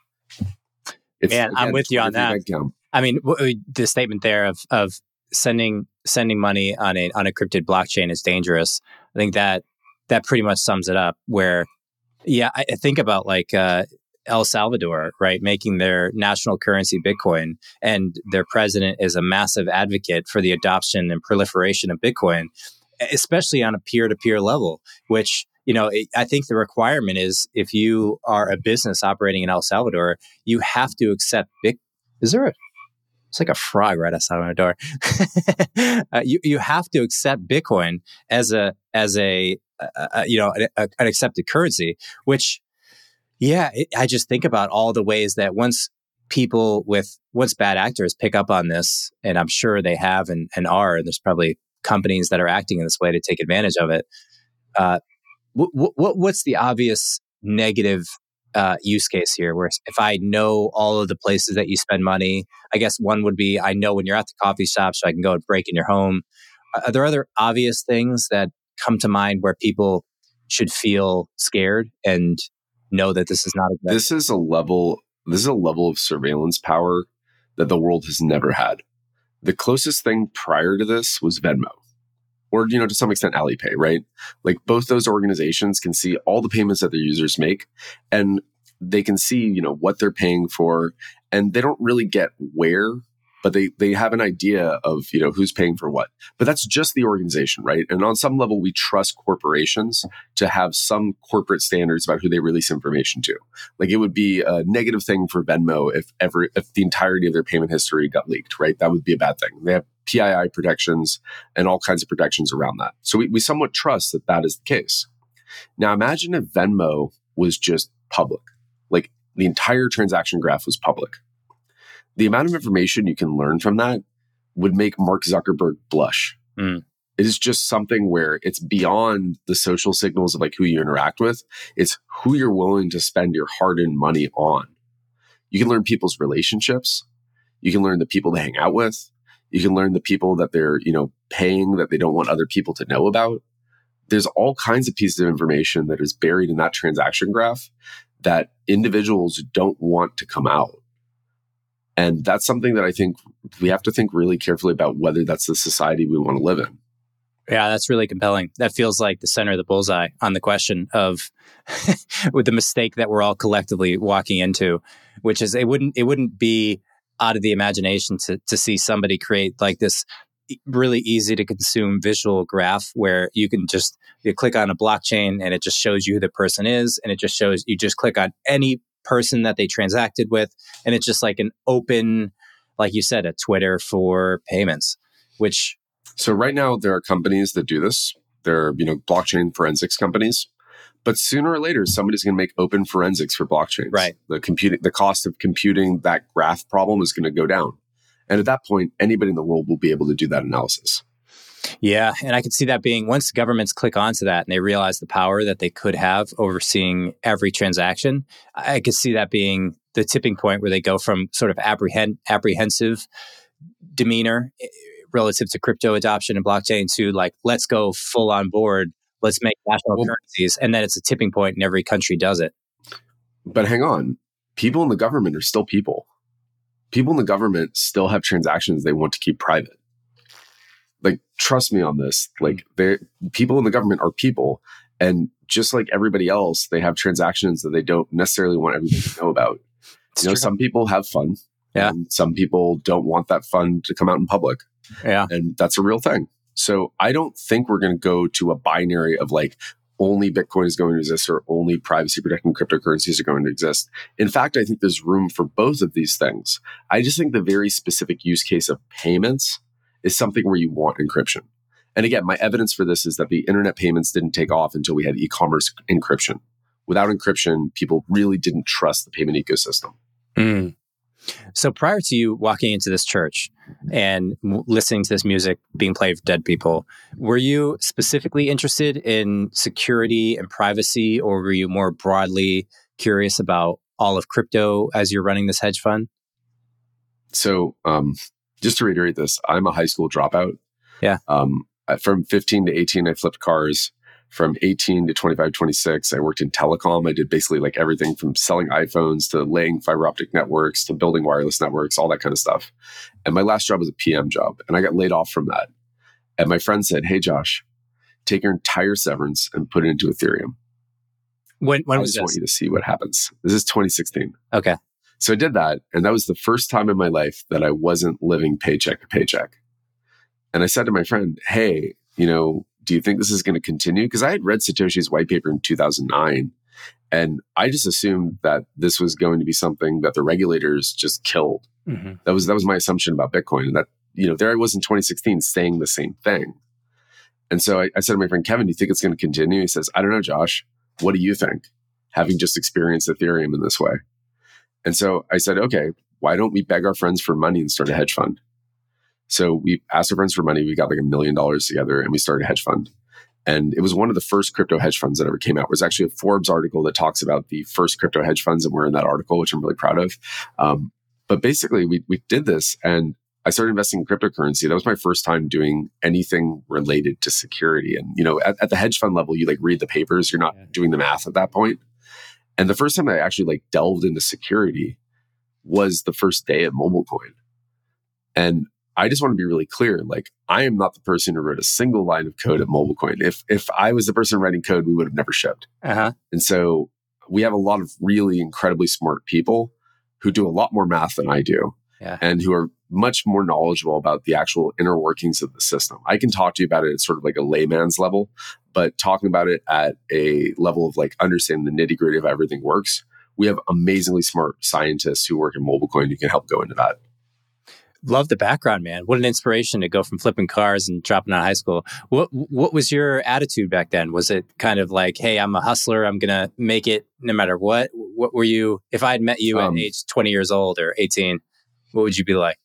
It's, Man, again, I'm with you on that. I mean, w- the statement there of of sending sending money on a unencrypted blockchain is dangerous. I think that that pretty much sums it up. Where, yeah, I, I think about like uh, El Salvador, right, making their national currency Bitcoin, and their president is a massive advocate for the adoption and proliferation of Bitcoin, especially on a peer-to-peer level, which, you know, it, I think the requirement is if you are a business operating in El Salvador, you have to accept Bitcoin. Is there a, it's like a frog right outside my door. uh, you, you have to accept Bitcoin as a, as a, uh, you know, a, a, an accepted currency, which, yeah, it, I just think about all the ways that once people with, once bad actors pick up on this, and I'm sure they have and, and are, and there's probably companies that are acting in this way to take advantage of it. Uh, what, what, what's the obvious negative uh, use case here? Where if I know all of the places that you spend money, I guess one would be, I know when you're at the coffee shop, so I can go and break in your home. Are there other obvious things that come to mind where people should feel scared and know that this is not a good This is a level, this is a level of surveillance power that the world has never had. The closest thing prior to this was Venmo, or, you know, to some extent Alipay, right? Like, both those organizations can see all the payments that their users make, and they can see, you know, what they're paying for, and they don't really get where, but they they have an idea of, you know, who's paying for what. But that's just the organization, right? And on some level, we trust corporations to have some corporate standards about who they release information to. Like, it would be a negative thing for Venmo if ever if the entirety of their payment history got leaked, right? That would be a bad thing. They have P I I protections and all kinds of protections around that. So we, we somewhat trust that that is the case. Now, imagine if Venmo was just public, like the entire transaction graph was public. The amount of information you can learn from that would make Mark Zuckerberg blush. Mm. It is just something where it's beyond the social signals of like who you interact with. It's who you're willing to spend your hard-earned money on. You can learn people's relationships. You can learn the people they hang out with. You can learn the people that they're, you know, paying that they don't want other people to know about. There's all kinds of pieces of information that is buried in that transaction graph that individuals don't want to come out. And that's something that I think we have to think really carefully about whether that's the society we want to live in. Yeah, that's really compelling. That feels like the center of the bullseye on the question of with the mistake that we're all collectively walking into, which is it wouldn't it wouldn't be out of the imagination to to see somebody create like this really easy to consume visual graph where you can just you click on a blockchain and it just shows you who the person is, and it just shows you just click on any person that they transacted with, and it's just like an open, like you said, a Twitter for payments, which so right now there are companies that do this. They're, you know, blockchain forensics companies, but sooner or later somebody's going to make open forensics for blockchains. Right. The computing, the cost of computing that graph problem is going to go down, and at that point, anybody in the world will be able to do that analysis. Yeah, and I could see that being once governments click onto that and they realize the power that they could have overseeing every transaction, I could see that being the tipping point where they go from sort of apprehend, apprehensive demeanor relative to crypto adoption and blockchain to like, let's go full on board. let's make national Well, currencies. And then it's a tipping point and every country does it. But hang on, people in the government are still people. People in the government still have transactions they want to keep private. Like, trust me on this. Like, they people in the government are people. And just like everybody else, they have transactions that they don't necessarily want everybody to know about. It's you know, true. some people have fun. Yeah. And some people don't want that fun to come out in public. Yeah. And that's a real thing. So I don't think we're going to go to a binary of like, only Bitcoin is going to exist or only privacy protecting cryptocurrencies are going to exist. In fact, I think there's room for both of these things. I just think the very specific use case of payments is something where you want encryption. And again, my evidence for this is that the internet payments didn't take off until we had e-commerce encryption. Without encryption, people really didn't trust the payment ecosystem. Mm. So prior to you walking into this church and w- listening to this music being played for dead people, were you specifically interested in security and privacy, or were you more broadly curious about all of crypto as you're running this hedge fund? So um, just to reiterate this, I'm a high school dropout. Yeah. Um, from fifteen to eighteen, I flipped cars. From eighteen to twenty-five, twenty-six, I worked in telecom. I did basically like everything from selling iPhones to laying fiber optic networks to building wireless networks, all that kind of stuff. And my last job was a P M job, and I got laid off from that. And my friend said, "Hey, Josh, take your entire severance and put it into Ethereum. When when I was just want this? you to see what happens." This is twenty sixteen. Okay. So I did that, and that was the first time in my life that I wasn't living paycheck to paycheck. And I said to my friend, "Hey, you know, do you think this is going to continue?" Because I had read Satoshi's white paper in two thousand nine, and I just assumed that this was going to be something that the regulators just killed. Mm-hmm. That was that was my assumption about Bitcoin, and that, you know, there I was in twenty sixteen saying the same thing. And so I, I said to my friend Kevin, "Do you think it's going to continue?" He says, "I don't know, Josh. What do you think, having just experienced Ethereum in this way?" And so I said, "Okay, why don't we beg our friends for money and start a hedge fund?" So we asked our friends for money. We got like a million dollars together and we started a hedge fund. And it was one of the first crypto hedge funds that ever came out. It was actually a Forbes article that talks about the first crypto hedge funds, and we're in that article, which I'm really proud of. Um, but basically, we we did this, and I started investing in cryptocurrency. That was my first time doing anything related to security. And, you know, at, at the hedge fund level, you like read the papers. You're not yeah. doing the math at that point. And the first time I actually like delved into security was the first day at MobileCoin. And I just want to be really clear. Like, I am not the person who wrote a single line of code at MobileCoin. If if I was the person writing code, we would have never shipped. Uh-huh. And so we have a lot of really incredibly smart people who do a lot more math than I do, yeah. and who are much more knowledgeable about the actual inner workings of the system. I can talk to you about it at sort of like a layman's level, but talking about it at a level of like understanding the nitty gritty of how everything works, we have amazingly smart scientists who work at MobileCoin who can help go into that. Love the background, man. What an inspiration to go from flipping cars and dropping out of high school. What what was your attitude back then? Was it kind of like, hey, I'm a hustler, I'm going to make it no matter what? What were you, if I had met you um, at age twenty years old or eighteen, what would you be like?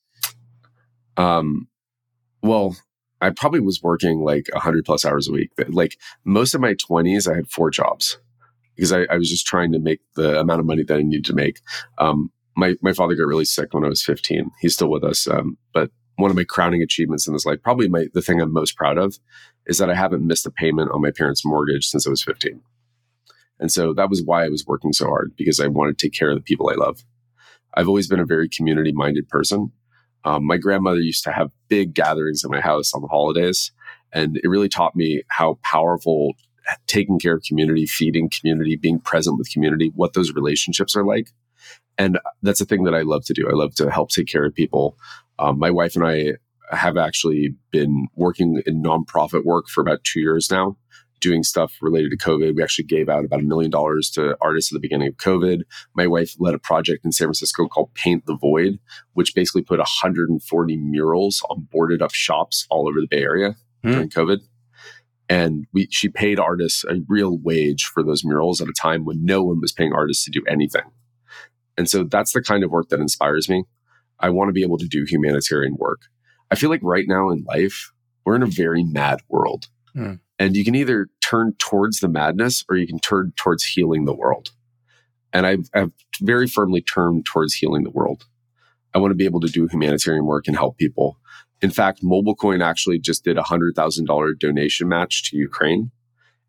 Um, well, I probably was working like one hundred plus hours a week. Like most of my twenties, I had four jobs because I, I was just trying to make the amount of money that I needed to make. Um, My my father got really sick when I was fifteen. He's still with us. Um, but one of my crowning achievements in this life, probably my the thing I'm most proud of, is that I haven't missed a payment on my parents' mortgage since I was fifteen. And so that was why I was working so hard, because I wanted to take care of the people I love. I've always been a very community-minded person. Um, my grandmother used to have big gatherings at my house on the holidays, and it really taught me how powerful taking care of community, feeding community, being present with community, what those relationships are like. And that's a thing that I love to do. I love to help take care of people. Um, my wife and I have actually been working in nonprofit work for about two years now, doing stuff related to COVID. We actually gave out about a million dollars to artists at the beginning of COVID. My wife led a project in San Francisco called Paint the Void, which basically put one hundred forty murals on boarded up shops all over the Bay Area mm. during COVID. And we, she paid artists a real wage for those murals at a time when no one was paying artists to do anything. And so that's the kind of work that inspires me. I want to be able to do humanitarian work. I feel like right now in life, we're in a very mad world. Mm. And you can either turn towards the madness or you can turn towards healing the world. And I've, I've very firmly turned towards healing the world. I want to be able to do humanitarian work and help people. In fact, MobileCoin actually just did a one hundred thousand dollars donation match to Ukraine.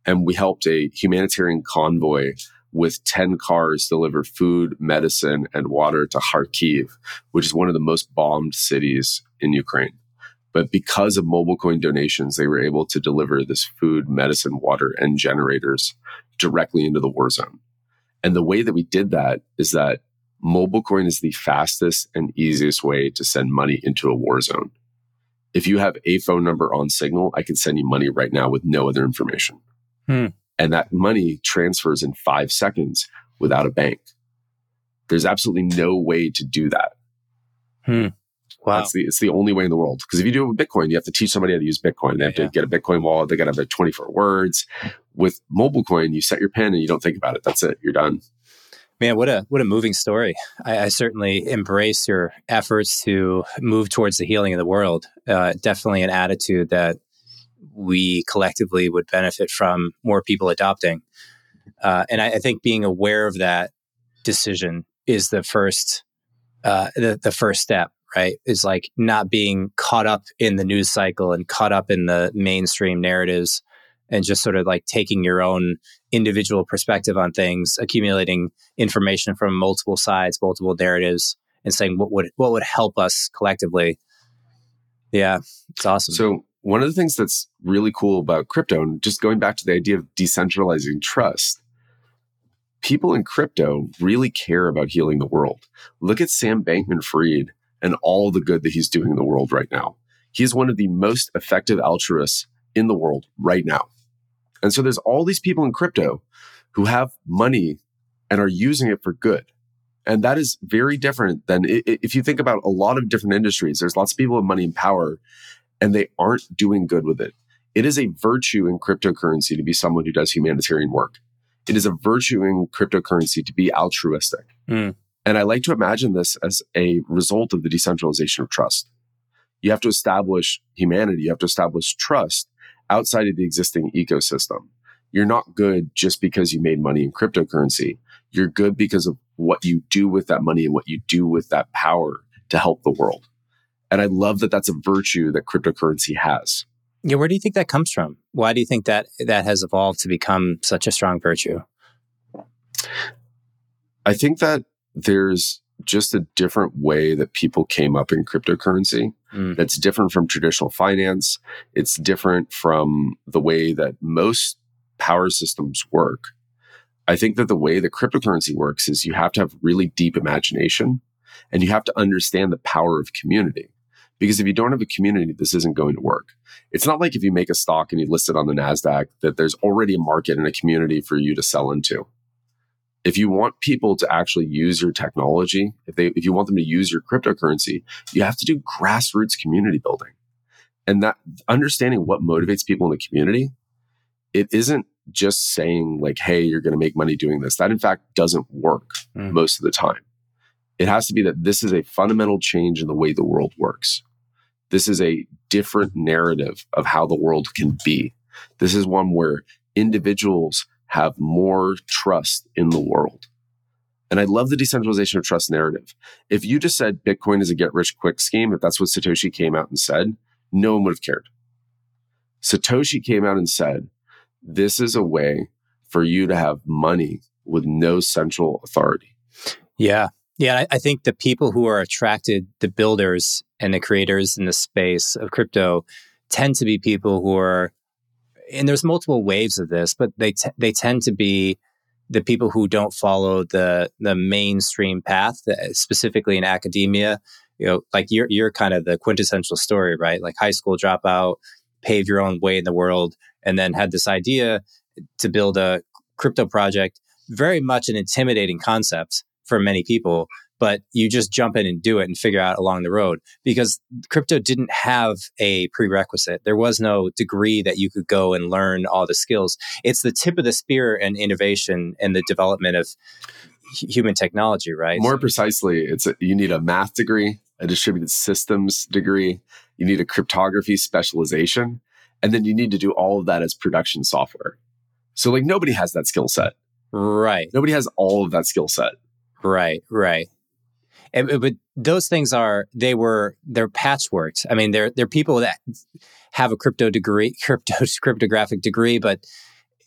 And we helped a humanitarian convoy with ten cars deliver food, medicine, and water to Kharkiv, which is one of the most bombed cities in Ukraine. But because of MobileCoin donations, they were able to deliver this food, medicine, water, and generators directly into the war zone. And the way that we did that is that MobileCoin is the fastest and easiest way to send money into a war zone. If you have a phone number on Signal, I can send you money right now with no other information. Hmm. And that money transfers in five seconds without a bank. There's absolutely no way to do that. Hmm. Wow. That's the, it's the only way in the world. Because if you do it with Bitcoin, you have to teach somebody how to use Bitcoin. They have yeah. to get a Bitcoin wallet. They got to have twenty-four words. With MobileCoin, you set your PIN and you don't think about it. That's it. You're done. Man, what a what a moving story. I, I certainly embrace your efforts to move towards the healing of the world. Uh, definitely an attitude that we collectively would benefit from more people adopting. Uh, and I, I think being aware of that decision is the first uh, the, the first step, right? Is like not being caught up in the news cycle and caught up in the mainstream narratives, and just sort of like taking your own individual perspective on things, accumulating information from multiple sides, multiple narratives, and saying what would what would help us collectively. Yeah, it's awesome. So one of the things that's really cool about crypto, and just going back to the idea of decentralizing trust, people in crypto really care about healing the world. Look at Sam Bankman-Fried and all the good that he's doing in the world right now. He's one of the most effective altruists in the world right now. And so there's all these people in crypto who have money and are using it for good. And that is very different than if you think about a lot of different industries. There's lots of people with money and power, and they aren't doing good with it. It is a virtue in cryptocurrency to be someone who does humanitarian work. It is a virtue in cryptocurrency to be altruistic. Mm. And I like to imagine this as a result of the decentralization of trust. You have to establish humanity. You have to establish trust outside of the existing ecosystem. You're not good just because you made money in cryptocurrency. You're good because of what you do with that money and what you do with that power to help the world. And I love that that's a virtue that cryptocurrency has. Yeah, where do you think that comes from? Why do you think that that has evolved to become such a strong virtue? I think that there's just a different way that people came up in cryptocurrency. Mm. That's different from traditional finance. It's different from the way that most power systems work. I think that the way that cryptocurrency works is you have to have really deep imagination, and you have to understand the power of community. Because if you don't have a community, this isn't going to work. It's not like if you make a stock and you list it on the NASDAQ that there's already a market and a community for you to sell into. If you want people to actually use your technology, if they, if you want them to use your cryptocurrency, you have to do grassroots community building. And that understanding what motivates people in the community, it isn't just saying like, hey, you're going to make money doing this. That in fact doesn't work mm. most of the time. It has to be that this is a fundamental change in the way the world works. This is a different narrative of how the world can be. This is one where individuals have more trust in the world. And I love the decentralization of trust narrative. If you just said Bitcoin is a get-rich-quick scheme, if that's what Satoshi came out and said, no one would have cared. Satoshi came out and said, this is a way for you to have money with no central authority. Yeah. Yeah, I think the people who are attracted, the builders and the creators in the space of crypto, tend to be people who are, and there's multiple waves of this, but they t- they tend to be the people who don't follow the the mainstream path, specifically in academia. You know, like you're you're kind of the quintessential story, right? Like high school dropout, pave your own way in the world, and then had this idea to build a crypto project. Very much an intimidating concept for many people, but you just jump in and do it and figure out along the road, because crypto didn't have a prerequisite. There was no degree that you could go and learn all the skills. It's the tip of the spear in innovation and the development of h- human technology, right? More precisely, it's a, you need a math degree, a distributed systems degree, you need a cryptography specialization, and then you need to do all of that as production software. So like nobody has that skill set. Right. Nobody has all of that skill set. Right, right. And, but those things are, they were, they're patchworked. I mean, they're, they're people that have a crypto degree, crypto, cryptographic degree, but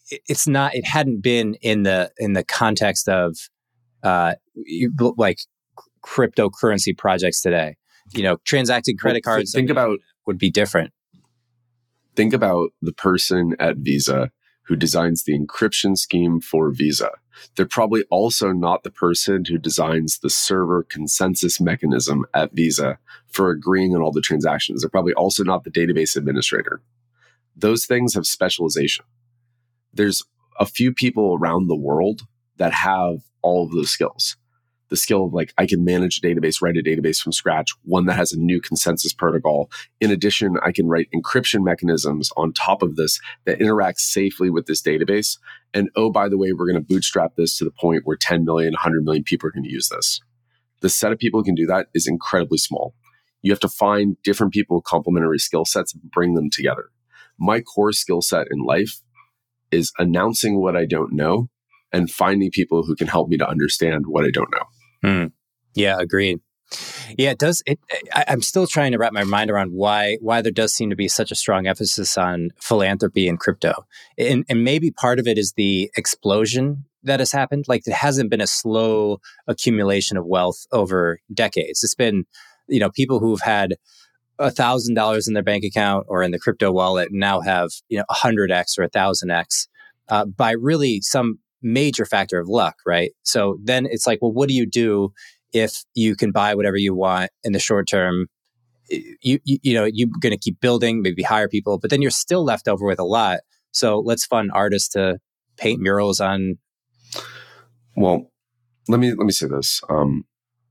it, it's not. It hadn't been in the in the context of uh, you- like cryptocurrency projects today. You know, transacting credit Well, cards think about would be different. think about the person at Visa who designs the encryption scheme for Visa. They're probably also not the person who designs the server consensus mechanism at Visa for agreeing on all the transactions. They're probably also not the database administrator. Those things have specialization. There's a few people around the world that have all of those skills. The skill of like, I can manage a database, write a database from scratch, one that has a new consensus protocol. In addition, I can write encryption mechanisms on top of this that interact safely with this database. And oh, by the way, we're going to bootstrap this to the point where ten million, one hundred million people are going to use this. The set of people who can do that is incredibly small. You have to find different people with complementary skill sets and bring them together. My core skill set in life is announcing what I don't know and finding people who can help me to understand what I don't know. Hmm. Yeah, agreed. Yeah, it does. It, I, I'm still trying to wrap my mind around why why there does seem to be such a strong emphasis on philanthropy and crypto, and, and maybe part of it is the explosion that has happened. Like, it hasn't been a slow accumulation of wealth over decades. It's been, you know, people who've had a thousand dollars in their bank account or in the crypto wallet now have, you know, a hundred x or a thousand x uh, by really some major factor of luck, right? So then it's like, well, what do you do if you can buy whatever you want in the short term? You you, you know, you're going to keep building, maybe hire people, but then you're still left over with a lot. So let's fund artists to paint murals on. Well, let me let me say this. Um,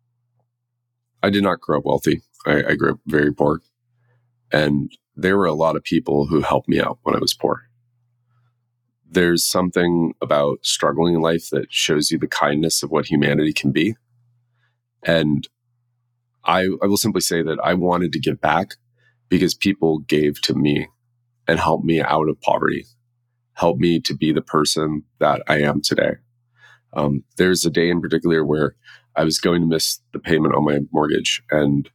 I did not grow up wealthy. I, I grew up very poor, and there were a lot of people who helped me out when I was poor. There's something about struggling in life that shows you the kindness of what humanity can be. And I, I will simply say that I wanted to give back because people gave to me and helped me out of poverty, helped me to be the person that I am today. Um, there's a day in particular where I was going to miss the payment on my mortgage, and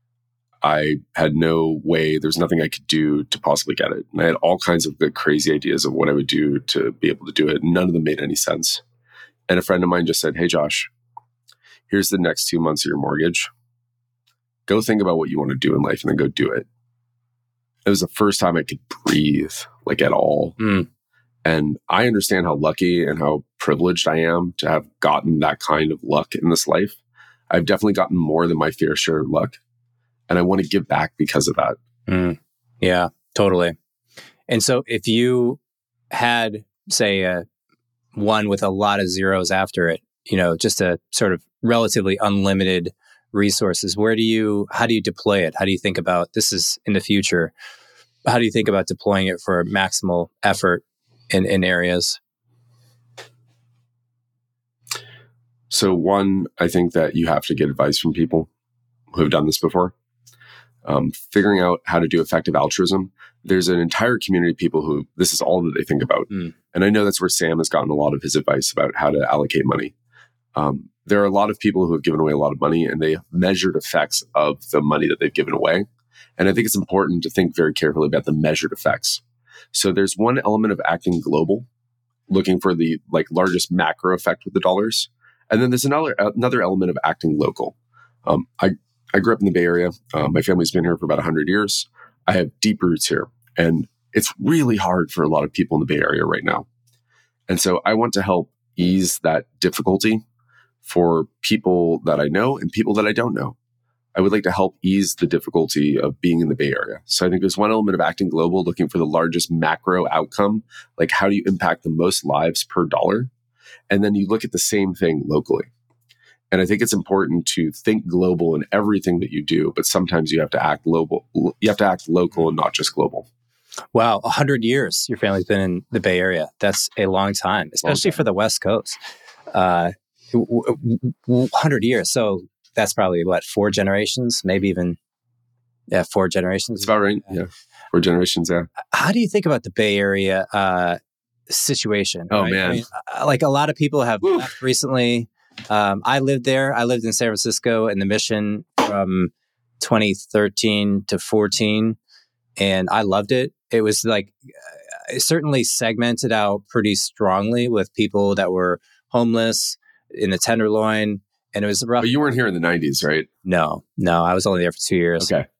I had no way, there's nothing I could do to possibly get it. And I had all kinds of good, crazy ideas of what I would do to be able to do it. None of them made any sense. And a friend of mine just said, hey, Josh, here's the next two months of your mortgage. Go think about what you want to do in life and then go do it. It was the first time I could breathe, like, at all. Mm. And I understand how lucky and how privileged I am to have gotten that kind of luck in this life. I've definitely gotten more than my fair share of luck. And I want to give back because of that. Mm. Yeah, totally. And so if you had, say, a one with a lot of zeros after it, you know, just a sort of relatively unlimited resources, where do you, how do you deploy it? How do you think about, this is in the future, how do you think about deploying it for maximal effort in, in areas? So one, I think that you have to get advice from people who have done this before. Um, figuring out how to do effective altruism. There's an entire community of people who this is all that they think about. Mm. And I know that's where Sam has gotten a lot of his advice about how to allocate money. Um, there are a lot of people who have given away a lot of money, and they have measured effects of the money that they've given away. And I think it's important to think very carefully about the measured effects. So there's one element of acting global, looking for the like largest macro effect with the dollars. And then there's another, another element of acting local. Um, I I grew up in the Bay Area. Uh, my family's been here for about one hundred years. I have deep roots here. And it's really hard for a lot of people in the Bay Area right now. And so I want to help ease that difficulty for people that I know and people that I don't know. I would like to help ease the difficulty of being in the Bay Area. So I think there's one element of acting global, looking for the largest macro outcome. Like, how do you impact the most lives per dollar? And then you look at the same thing locally. And I think it's important to think global in everything that you do, but sometimes you have to act global. You have to act local and not just global. Wow, one hundred years your family's been in the Bay Area. That's a long time, especially long time. For the West Coast. Uh, one hundred years. So that's probably, what, four generations? Maybe even, yeah, four generations. That's about right, yeah. Four generations, yeah. How do you think about the Bay Area uh, situation? Oh, right? man. I mean, like, a lot of people have Woo. left recently. Um, I lived there. I lived in San Francisco in the Mission from twenty thirteen to fourteen, and I loved it. It was like, it certainly segmented out pretty strongly with people that were homeless in the Tenderloin. And it was rough. But you weren't here in the nineties, right? No, no, I was only there for two years. Okay.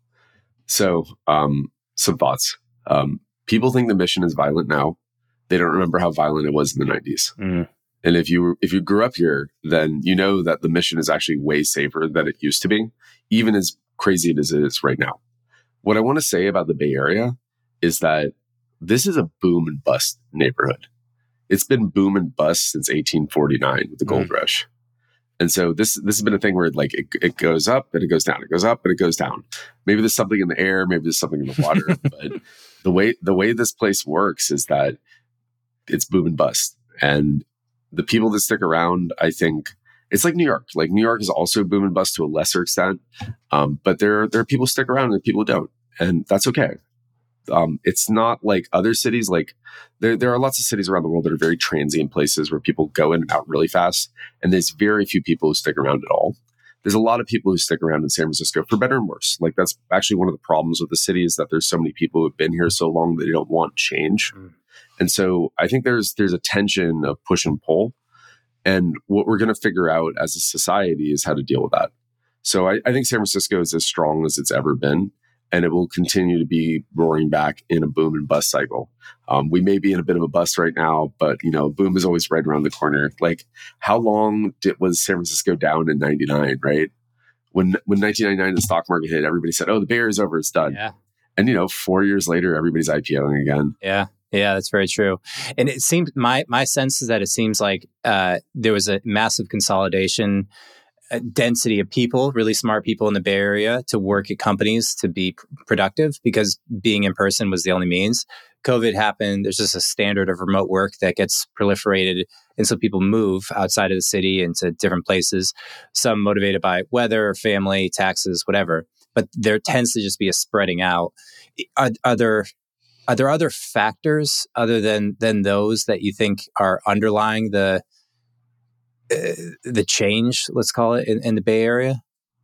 So, um, some thoughts. Um, people think the Mission is violent now. They don't remember how violent it was in the nineties. Mm. And if you if you grew up here, then you know that the Mission is actually way safer than it used to be, even as crazy as it is right now. What I want to say about the Bay Area is that this is a boom and bust neighborhood. It's been boom and bust since eighteen forty-nine with the gold mm. rush. And so this this has been a thing where like it, it goes up and it goes down, it goes up and it goes down. Maybe there's something in the air, maybe there's something in the water, but the way the way this place works is that it's boom and bust. And the people that stick around, I think it's like New York. Like New York is also boom and bust to a lesser extent, um, but there there are people who stick around and people who don't, and that's okay. Um, it's not like other cities. Like there, there are lots of cities around the world that are very transient places where people go in and out really fast. And there's very few people who stick around at all. There's a lot of people who stick around in San Francisco for better and worse. Like that's actually one of the problems with the city is that there's so many people who've been here so long that they don't want change. Mm. And so I think there's, there's a tension of push and pull. And what we're going to figure out as a society is how to deal with that. So I, I think San Francisco is as strong as it's ever been. And it will continue to be roaring back in a boom and bust cycle. Um, we may be in a bit of a bust right now, but you know, boom is always right around the corner. Like, how long did, was San Francisco down in ninety-nine? Right when when nineteen ninety-nine the stock market hit, everybody said, "Oh, the Bay Area's over, it's done." Yeah. And you know, four years later, everybody's IPOing again. Yeah, yeah, that's very true. And it seems my my sense is that it seems like uh, there was a massive consolidation. A density of people, really smart people in the Bay Area to work at companies to be pr- productive because being in person was the only means. COVID happened. There's just a standard of remote work that gets proliferated. And so people move outside of the city into different places, some motivated by weather, family, taxes, whatever. But there tends to just be a spreading out. Are, are there are there other factors other than than those that you think are underlying the Uh, the change, let's call it, in, in the Bay Area?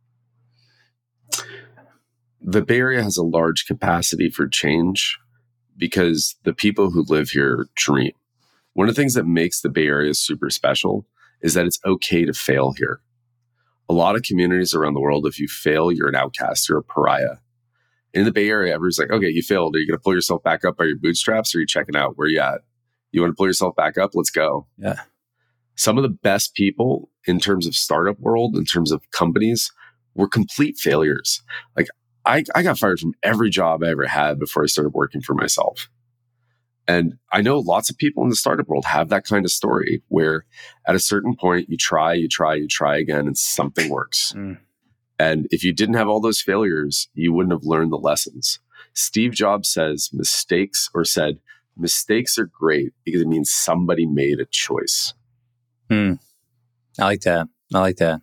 The Bay Area has a large capacity for change because the people who live here dream. One of the things that makes the Bay Area super special is that it's okay to fail here. A lot of communities around the world, if you fail, you're an outcast, you're a pariah. In the Bay Area, everyone's like, okay, you failed. Are you going to pull yourself back up by your bootstraps or are you checking out? Where you at? You want to pull yourself back up? Let's go. Yeah. Some of the best people in terms of startup world, in terms of companies, were complete failures. Like I, I got fired from every job I ever had before I started working for myself. And I know lots of people in the startup world have that kind of story where at a certain point you try, you try, you try again, and something works. Mm. And if you didn't have all those failures, you wouldn't have learned the lessons. Steve Jobs says mistakes or said, mistakes are great because it means somebody made a choice. Hmm. I like that. I like that.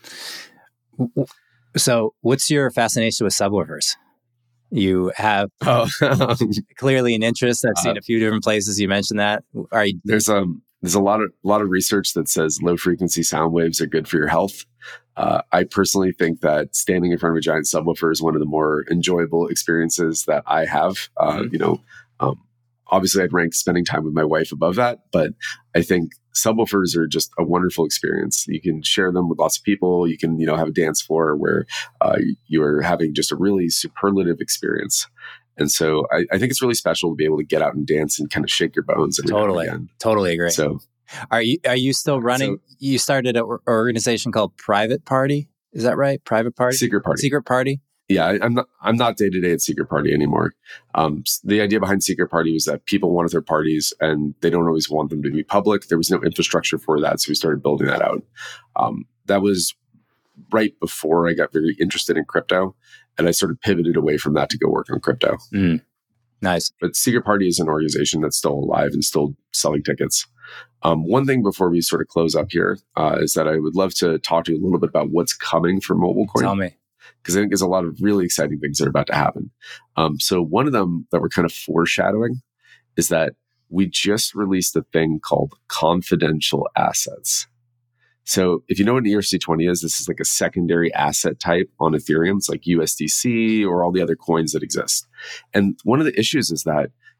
So what's your fascination with subwoofers? You have oh. clearly an interest. I've seen uh, a few different places. You mentioned that. Are you- there's um there's a lot of a lot of research that says low frequency sound waves are good for your health. Uh, I personally think that standing in front of a giant subwoofer is one of the more enjoyable experiences that I have. Uh, mm-hmm. You know, um, obviously I'd rank spending time with my wife above that, but I think subwoofers are just a wonderful experience. You can share them with lots of people. You can, you know, have a dance floor where uh, you are having just a really superlative experience. And so I, I think it's really special to be able to get out and dance and kind of shake your bones. Every totally, now and again. Totally agree. So, are you are you still running? So, you started an organization called Private Party. Is that right? Private Party, Secret Party, Secret Party. Yeah, I, I'm not. I'm not day to day at Secret Party anymore. Um, the idea behind Secret Party was that people wanted their parties, and they don't always want them to be public. There was no infrastructure for that, so we started building that out. Um, that was right before I got very interested in crypto, and I sort of pivoted away from that to go work on crypto. Mm, nice. But Secret Party is an organization that's still alive and still selling tickets. Um, one thing before we sort of close up here uh, is that I would love to talk to you a little bit about what's coming for MobileCoin. Tell me. Because I think there's a lot of really exciting things that are about to happen. Um, so one of them that we're kind of foreshadowing is that we just released a thing called confidential assets. So if you know what an E R C twenty is, this is like a secondary asset type on Ethereum. It's like U S D C or all the other coins that exist. And one of the issues is that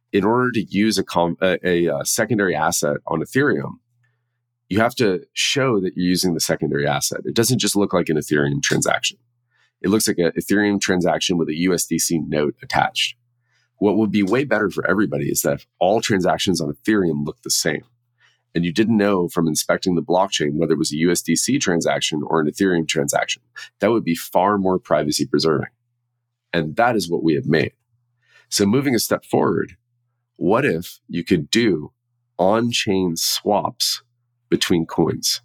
in order to use a, com- a, a, a secondary asset on Ethereum, you have to show that you're using the secondary asset. It doesn't just look like an Ethereum transaction. It looks like an Ethereum transaction with a U S D C note attached. What would be way better for everybody is that if all transactions on Ethereum look the same, and you didn't know from inspecting the blockchain whether it was a U S D C transaction or an Ethereum transaction, that would be far more privacy preserving. And that is what we have made. So moving a step forward, what if you could do on-chain swaps between coins?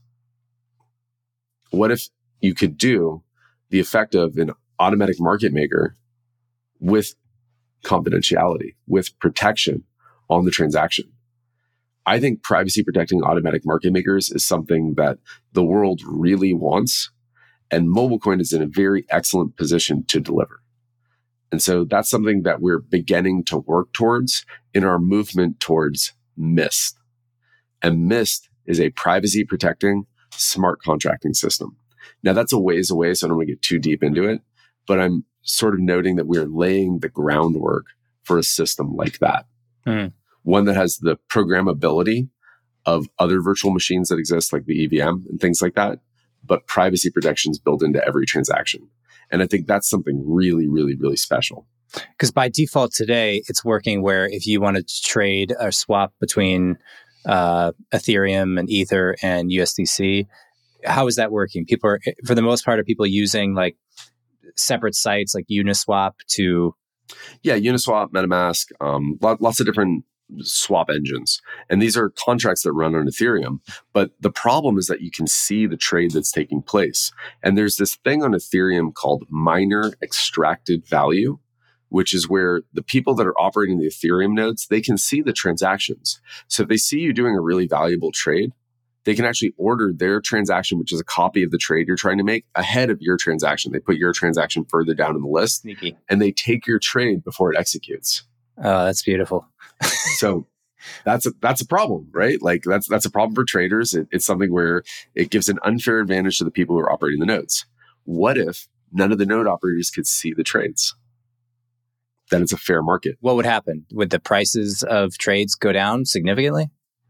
What if you could do the effect of an automatic market maker with confidentiality, with protection on the transaction? I think privacy protecting automatic market makers is something that the world really wants, and MobileCoin is in a very excellent position to deliver. And so that's something that we're beginning to work towards in our movement towards Mist. And Mist is a privacy protecting smart contracting system. Now that's a ways away, so I don't want to get too deep into it, but I'm sort of noting that we're laying the groundwork for a system like that. Mm. One that has the programmability of other virtual machines that exist, like the E V M and things like that, but privacy protections built into every transaction. And I think that's something really, really, really special. Because by default today, it's working where if you wanted to trade or swap between uh, Ethereum and Ether and U S D C, how is that working? People are, for the most part, are people using like separate sites like Uniswap to... Yeah, Uniswap, MetaMask, um, lots of different swap engines. And these are contracts that run on Ethereum. But the problem is that you can see the trade that's taking place. And there's this thing on Ethereum called miner extracted value, which is where the people that are operating the Ethereum nodes, they can see the transactions. So if they see you doing a really valuable trade, they can actually order their transaction, which is a copy of the trade you're trying to make, ahead of your transaction. They put your transaction further down in the list. Sneaky. And they take your trade before it executes. Oh, that's beautiful. So that's a, that's a problem, right? Like that's that's a problem for traders. It, it's something where it gives an unfair advantage to the people who are operating the nodes. What if none of the node operators could see the trades? Then it's a fair market. What would happen? Would the prices of trades go down significantly?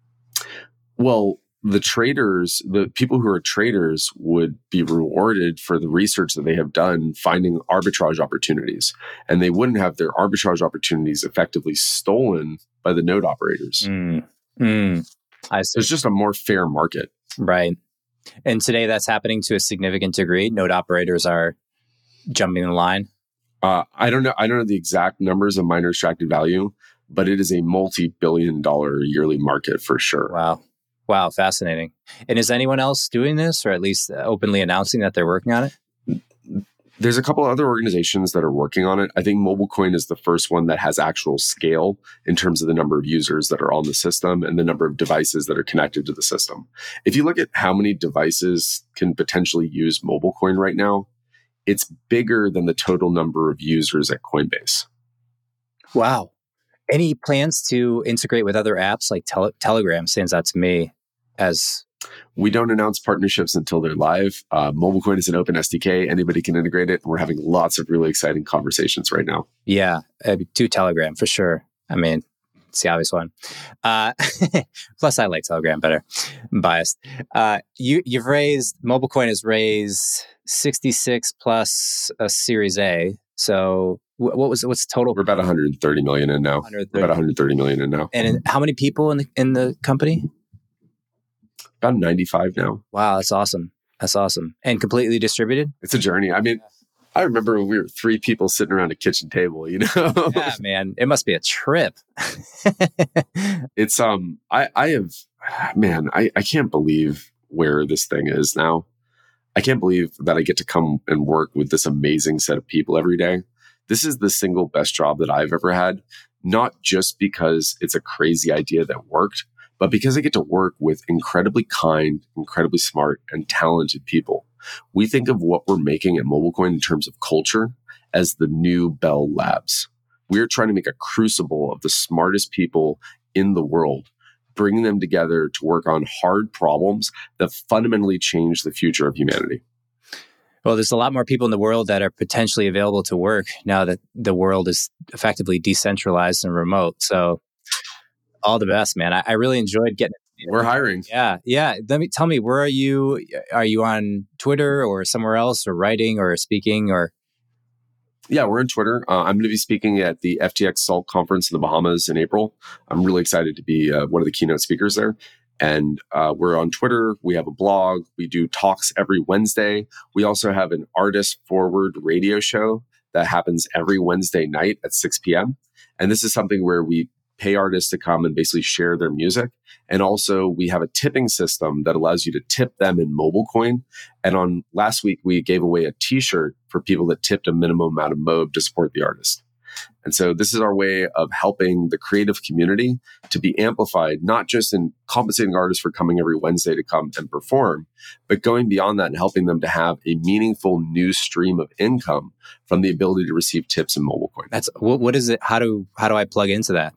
Well, the traders, the people who are traders would be rewarded for the research that they have done finding arbitrage opportunities. And they wouldn't have their arbitrage opportunities effectively stolen by the node operators. Mm. Mm. I see. It's just a more fair market. Right. And today that's happening to a significant degree. Node operators are jumping the line. Uh, I don't know. I don't know the exact numbers of miner extracted value, but it is a multi-billion dollar yearly market for sure. Wow. Wow, fascinating. And is anyone else doing this, or at least openly announcing that they're working on it? There's a couple other organizations that are working on it. I think MobileCoin is the first one that has actual scale in terms of the number of users that are on the system and the number of devices that are connected to the system. If you look at how many devices can potentially use MobileCoin right now, it's bigger than the total number of users at Coinbase. Wow. Any plans to integrate with other apps like tele- Telegram stands out to me as... We don't announce partnerships until they're live. Uh, MobileCoin is an open S D K. Anybody can integrate it. And we're having lots of really exciting conversations right now. Yeah, uh, do Telegram for sure. I mean, it's the obvious one. Uh, plus, I like Telegram better. I'm biased. Uh, you, you've raised, MobileCoin has raised sixty-six plus a Series A. So what was what's the total? We're about one hundred thirty million in now. We're about one hundred thirty million in now. And in, how many people in the in the company? About ninety-five now. Wow, that's awesome. That's awesome. And completely distributed? It's a journey. I mean, I remember when we were three people sitting around a kitchen table, you know? Yeah, man. It must be a trip. It's, um, I, I have, man, I, I can't believe where this thing is now. I can't believe that I get to come and work with this amazing set of people every day. This is the single best job that I've ever had, not just because it's a crazy idea that worked, but because I get to work with incredibly kind, incredibly smart, and talented people. We think of what we're making at MobileCoin in terms of culture as the new Bell Labs. We're trying to make a crucible of the smartest people in the world, bringing them together to work on hard problems that fundamentally change the future of humanity. Well, there's a lot more people in the world that are potentially available to work now that the world is effectively decentralized and remote. So all the best, man. I, I really enjoyed getting We're hiring. Yeah. Yeah. Let me tell me, where are you? Are you on Twitter or somewhere else, or writing or speaking or? Yeah, we're on Twitter. Uh, I'm going to be speaking at the F T X SALT conference in the Bahamas in April. I'm really excited to be uh, one of the keynote speakers there. And uh, we're on Twitter. We have a blog. We do talks every Wednesday. We also have an Artist Forward radio show that happens every Wednesday night at six p.m. And this is something where we pay artists to come and basically share their music. And also we have a tipping system that allows you to tip them in MobileCoin. And on last week, we gave away a t-shirt for people that tipped a minimum amount of M O B to support the artist. And so this is our way of helping the creative community to be amplified, not just in compensating artists for coming every Wednesday to come and perform, but going beyond that and helping them to have a meaningful new stream of income from the ability to receive tips in MobileCoin. That's what, what is it? How do, how do I plug into that?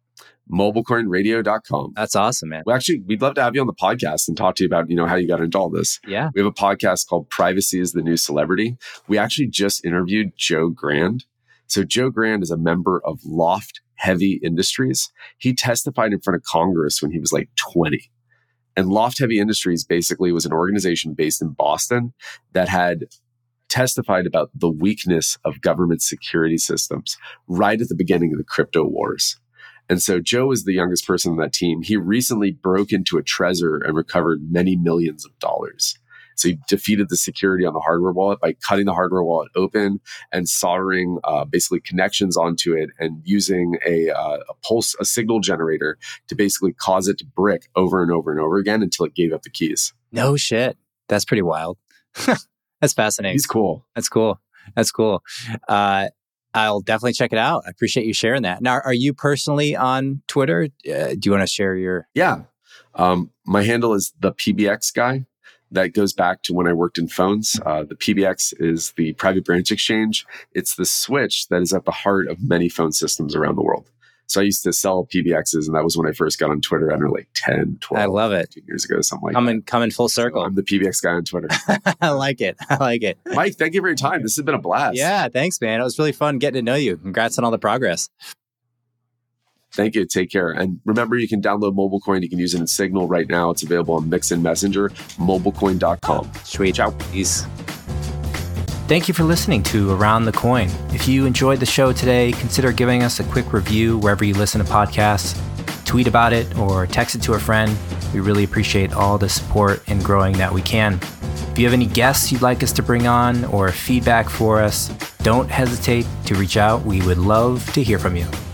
mobile coin radio dot com. That's awesome, man. Well, actually, we'd love to have you on the podcast and talk to you about, you know, how you got into all this. Yeah. We have a podcast called Privacy is the New Celebrity. We actually just interviewed Joe Grand. So Joe Grand is a member of Loft Heavy Industries. He testified in front of Congress when he was like twenty. And Loft Heavy Industries basically was an organization based in Boston that had testified about the weakness of government security systems right at the beginning of the crypto wars. And so Joe is the youngest person on that team. He recently broke into a Trezor and recovered many millions of dollars. So he defeated the security on the hardware wallet by cutting the hardware wallet open and soldering uh, basically connections onto it and using a, uh, a pulse, a signal generator to basically cause it to brick over and over and over again until it gave up the keys. No shit. That's pretty wild. That's fascinating. He's cool. That's cool. That's cool. Uh, I'll definitely check it out. I appreciate you sharing that. Now, are you personally on Twitter? Uh, do you want to share your... Yeah. Um, my handle is the P B X guy. That goes back to when I worked in phones. Uh, the P B X is the private branch exchange. It's the switch that is at the heart of many phone systems around the world. So I used to sell P B Xs, and that was when I first got on Twitter, I don't know, like ten, twelve, I love it. fifteen years ago, something like coming, that. Coming full circle. So I'm the P B X guy on Twitter. I like it. I like it. Mike, thank you for your time. This has been a blast. Yeah, thanks, man. It was really fun getting to know you. Congrats on all the progress. Thank you. Take care. And remember, you can download MobileCoin. You can use it in Signal right now. It's available on Mixin Messenger, mobile coin dot com. Sweet. Ciao. Peace. Thank you for listening to Around the Coin. If you enjoyed the show today, consider giving us a quick review wherever you listen to podcasts. Tweet about it or text it to a friend. We really appreciate all the support in growing that we can. If you have any guests you'd like us to bring on or feedback for us, don't hesitate to reach out. We would love to hear from you.